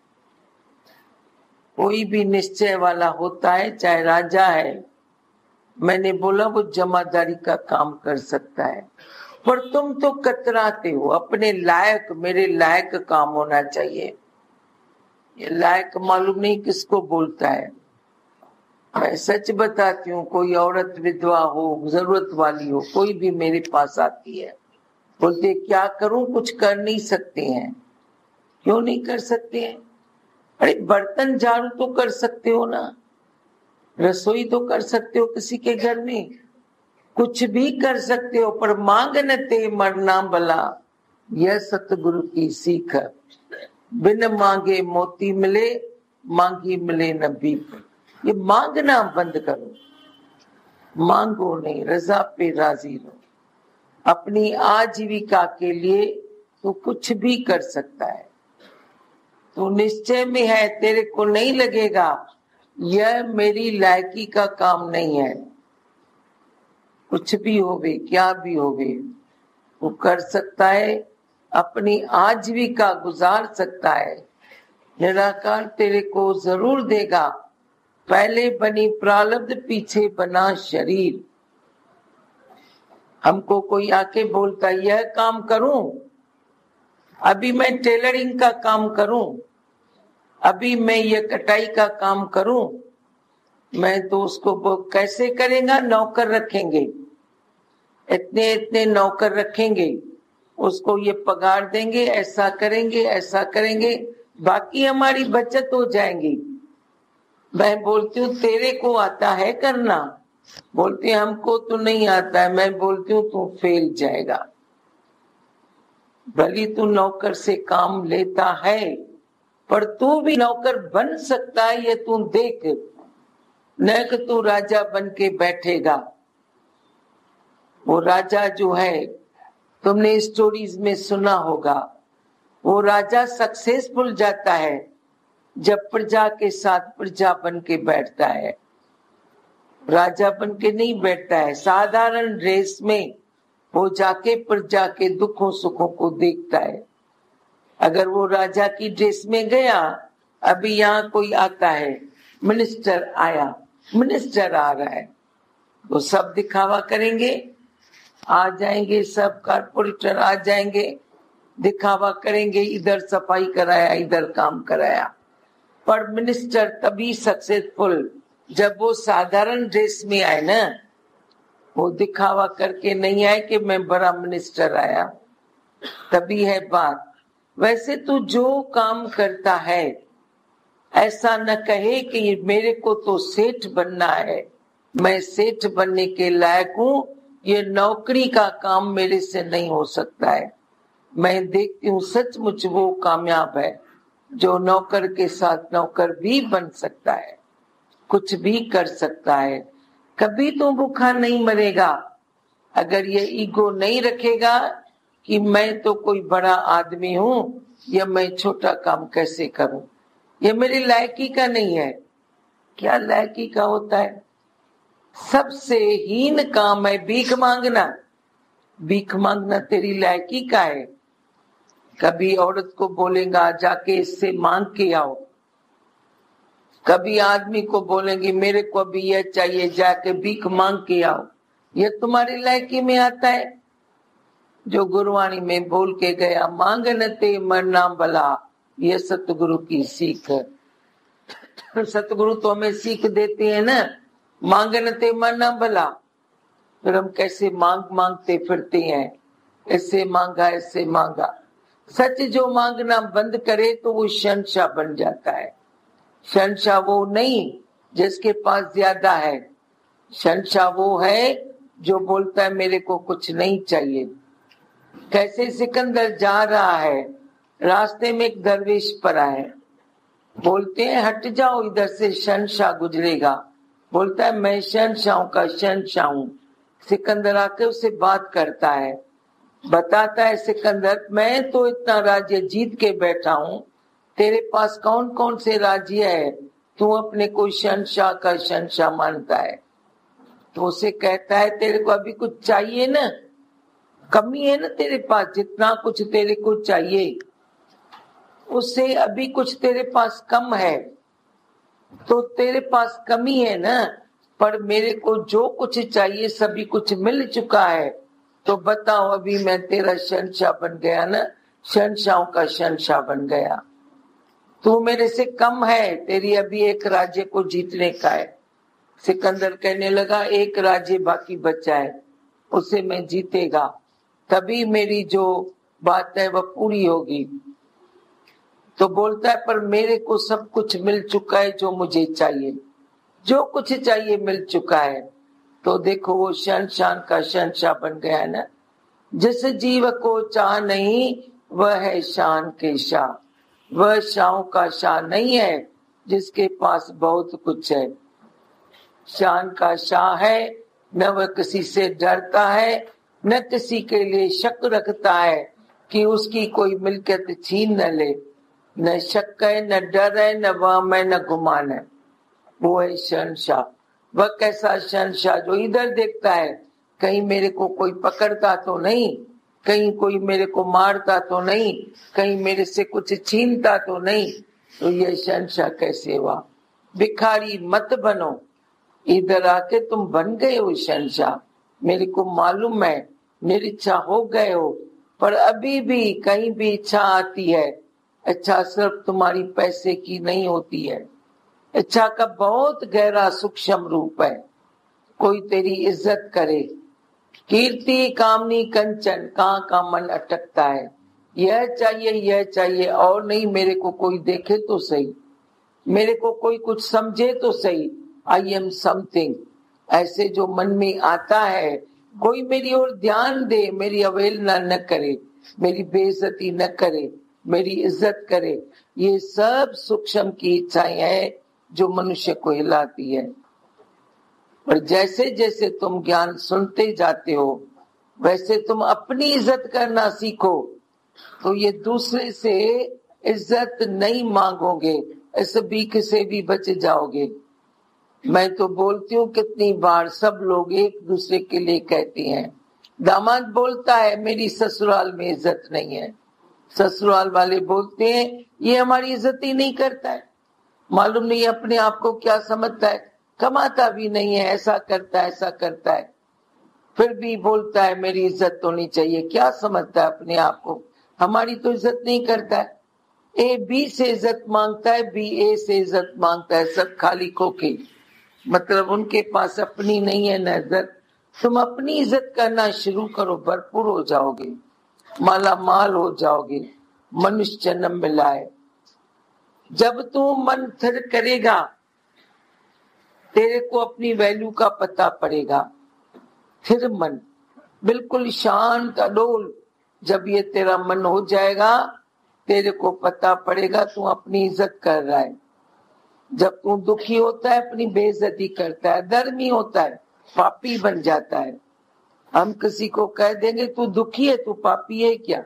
कोई भी निश्चय वाला होता है, चाहे राजा है, मैंने बोला वो जमादारी का काम कर सकता है, पर तुम तो कतराते हो, अपने लायक, मेरे लायक काम होना चाहिए। ये लायक मालूम नहीं किसको बोलता है। मैं सच बताती हूँ, कोई औरत विधवा हो, जरूरत वाली हो, कोई भी मेरे पास आती है, बोलते क्या करूं, कुछ कर नहीं सकते हैं। क्यों नहीं कर सकते हैं? अरे बर्तन झाड़ू तो कर सकते हो ना, रसोई तो कर सकते हो किसी के घर में, कुछ भी कर सकते हो, पर मांग न ते मरना भला, यह सतगुरु की सीख। बिन मांगे मोती मिले, मांगी मिले न भीख। ये मांगना बंद करो, मांगो नहीं, रजा पे राजी रहो। अपनी आजीविका के लिए तू कुछ भी कर सकता है, तू निश्चय में है, तेरे को नहीं लगेगा यह मेरी लायकी का काम नहीं है, कुछ भी होवे, क्या भी होवे, वो कर सकता है, अपनी आजीविका गुजार सकता है। निराकार तेरे को जरूर देगा, पहले बनी प्रारब्ध, पीछे बना शरीर। हमको कोई आके बोलता यह काम करूं, अभी मैं टेलरिंग का काम करूं, अभी मैं ये कटाई का काम करूं, मैं तो उसको कैसे करेगा, नौकर रखेंगे, इतने इतने नौकर रखेंगे, उसको ये पगार देंगे, ऐसा करेंगे, ऐसा करेंगे, बाकी हमारी बचत हो जाएंगी। मैं बोलती हूँ तेरे को आता है करना, बोलती है हमको तो नहीं आता है, मैं बोलती हूँ तू फेल जाएगा। भली तू नौकर से काम लेता है, पर तू भी नौकर बन सकता है, ये तू देख, न कि तू राजा बन के बैठेगा। वो राजा जो है, तुमने स्टोरीज में सुना होगा, वो राजा सक्सेसफुल जाता है जब प्रजा के साथ प्रजा बन के बैठता है, राजा बन के नहीं बैठता है। साधारण ड्रेस में वो जाके प्रजा के दुखों सुखों को देखता है। अगर वो राजा की ड्रेस में गया, अभी यहाँ कोई आता है, मिनिस्टर आया, मिनिस्टर आ रहा है, वो सब दिखावा करेंगे, आ जाएंगे सब कारपोरेटर आ जाएंगे, दिखावा करेंगे, इधर सफाई कराया, इधर काम कराया। पर मिनिस्टर तभी सक्सेसफुल जब वो साधारण ड्रेस में आए ना, वो दिखावा करके नहीं आए कि मैं बड़ा मिनिस्टर आया, तभी है बात। वैसे तो जो काम करता है, ऐसा न कहे कि मेरे को तो सेठ बनना है, मैं सेठ बनने के लायक हूँ, ये नौकरी का काम मेरे से नहीं हो सकता है। मैं देखती हूँ सचमुच वो कामयाब है जो नौकर के साथ नौकर भी बन सकता है, कुछ भी कर सकता है, कभी तो भूखा नहीं मरेगा। अगर ये ईगो नहीं रखेगा कि मैं तो कोई बड़ा आदमी हूँ, या मैं छोटा काम कैसे करूं, ये मेरी लायकी का नहीं है। क्या लायकी का होता है? सबसे हीन काम है भीख मांगना। भीख मांगना तेरी लायकी का है? कभी औरत को बोलेगा जाके इससे मांग के आओ, कभी आदमी को बोलेंगे मेरे को अभी यह चाहिए, जाके भीख मांग के आओ। ये तुम्हारी लायकी में आता है? जो गुरुवाणी में बोल के गया, मांगनते मरना भला, ये सतगुरु की सीख है। सतगुरु तो हमें सीख देते हैं ना, मांगनते मरना भला। फिर हम कैसे मांग मांगते फिरते हैं, इससे मांगा इससे मांगा। सच जो मांगना बंद करे तो वो शहंशाह बन जाता है। शहंशाह वो नहीं जिसके पास ज्यादा है, शहंशाह वो है जो बोलता है मेरे को कुछ नहीं चाहिए। कैसे सिकंदर जा रहा है, रास्ते में एक दरवेश पड़ा है, बोलते हैं हट जाओ इधर से शहंशाह गुजरेगा। बोलता है मैं शहंशाह का शहंशाह हूँ। सिकंदर आके उससे बात करता है, बताता है सिकंदर मैं तो इतना राज्य जीत के बैठा हूँ, तेरे पास कौन कौन से राज्य है, तू अपने को शहंशाह का शहंशाह मानता है। तो उसे कहता है तेरे को अभी कुछ चाहिए ना, कमी है ना तेरे पास, जितना कुछ तेरे को चाहिए उससे अभी कुछ तेरे पास कम है, तो तेरे पास कमी है ना, पर मेरे को जो कुछ चाहिए सभी कुछ मिल चुका है, तो बताओ अभी मैं तेरा शहंशाह बन गया ना, शहंशाहों का शहंशाह बन गया। तू मेरे से कम है, तेरी अभी एक राज्य को जीतने का है। सिकंदर कहने लगा एक राज्य बाकी बचा है, उसे मैं जीतेगा तभी मेरी जो बात है वह पूरी होगी। तो बोलता है पर मेरे को सब कुछ मिल चुका है जो मुझे चाहिए, जो कुछ चाहिए मिल चुका है। तो देखो वो शहंशाह का शहंशाह बन गया है ना। जिस जीव को चाह नहीं वह है शान के शाह, वह शाहों का शाह नहीं है जिसके पास बहुत कुछ है। शान का शाह है, न वह किसी से डरता है, न किसी के लिए शक रखता है कि उसकी कोई मिल्कियत छीन न ले। न शक है, न डर है, न वहम है, न गुमान है। वो है शहंशाह। वह कैसा शहंशाह जो इधर देखता है कहीं मेरे को कोई पकड़ता तो नहीं, कहीं कोई मेरे को मारता तो नहीं, कहीं मेरे से कुछ छीनता तो नहीं। तो ये शहंशाह कैसे हुआ? भिखारी मत बनो, इधर आके तुम बन गए हो शहंशाह। मेरे को मालूम है मेरी इच्छा हो गए हो, पर अभी भी कहीं भी इच्छा आती है, इच्छा सिर्फ तुम्हारी पैसे की नहीं होती है। इच्छा का बहुत गहरा सूक्ष्म रूप है। कोई तेरी इज्जत करे, कीर्ति कामनी कंचन, कहाँ का मन अटकता है, यह चाहिए यह चाहिए और नहीं, मेरे को कोई देखे तो सही, मेरे को कोई कुछ समझे तो सही, आई एम समथिंग, ऐसे जो मन में आता है। कोई मेरी ओर ध्यान दे, मेरी अवहेलना न करे, मेरी बेइज्जती न करे, मेरी इज्जत करे। ये सब सूक्ष्म की इच्छाएं हैं जो मनुष्य को हिलाती है। और जैसे जैसे तुम ज्ञान सुनते जाते हो वैसे तुम अपनी इज्जत करना सीखो, तो ये दूसरे से इज्जत नहीं मांगोगे, इस भीख से भी बच जाओगे। मैं तो बोलती हूँ कितनी बार सब लोग एक दूसरे के लिए कहते हैं, दामाद बोलता है मेरी ससुराल में इज्जत नहीं है, ससुराल वाले बोलते हैं ये हमारी इज्जत ही नहीं करता है, मालूम नहीं अपने आप को क्या समझता है, कमाता भी नहीं है, ऐसा करता है ऐसा करता है, फिर भी बोलता है मेरी इज्जत होनी चाहिए। क्या समझता है अपने आप को? हमारी तो इज्जत नहीं करता है। ए बी से इज्जत मांगता है, बी ए से इज्जत मांगता है, सब खाली खोखे, मतलब उनके पास अपनी नहीं है न इज्जत। तुम अपनी इज्जत करना शुरू करो, भरपूर हो जाओगे, माला माल हो जाओगे, मनुष्य जन्म मिला है। जब तू मन स्थिर करेगा तेरे को अपनी वैल्यू का पता पड़ेगा। फिर मन बिल्कुल शांत अडोल, जब ये तेरा मन हो जाएगा तेरे को पता पड़ेगा तू अपनी इज्जत कर रहा है। जब तू दुखी होता है अपनी बेइज्जती करता है, धर्मी होता है, पापी बन जाता है। हम किसी को कह देंगे तू दुखी है, तू पापी है क्या?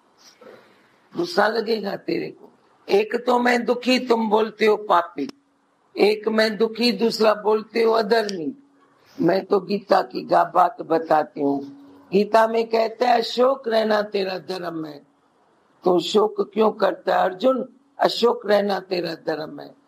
गुस्सा लगेगा तेरे को। एक तो मैं दुखी तुम बोलते हो पापी, एक मैं दुखी दूसरा बोलते हो अधर्मी। मैं तो गीता की गा बात बताती हूँ, गीता में कहता है अशोक रहना तेरा धर्म है, तो शोक क्यों करता है अर्जुन? अशोक रहना तेरा धर्म है।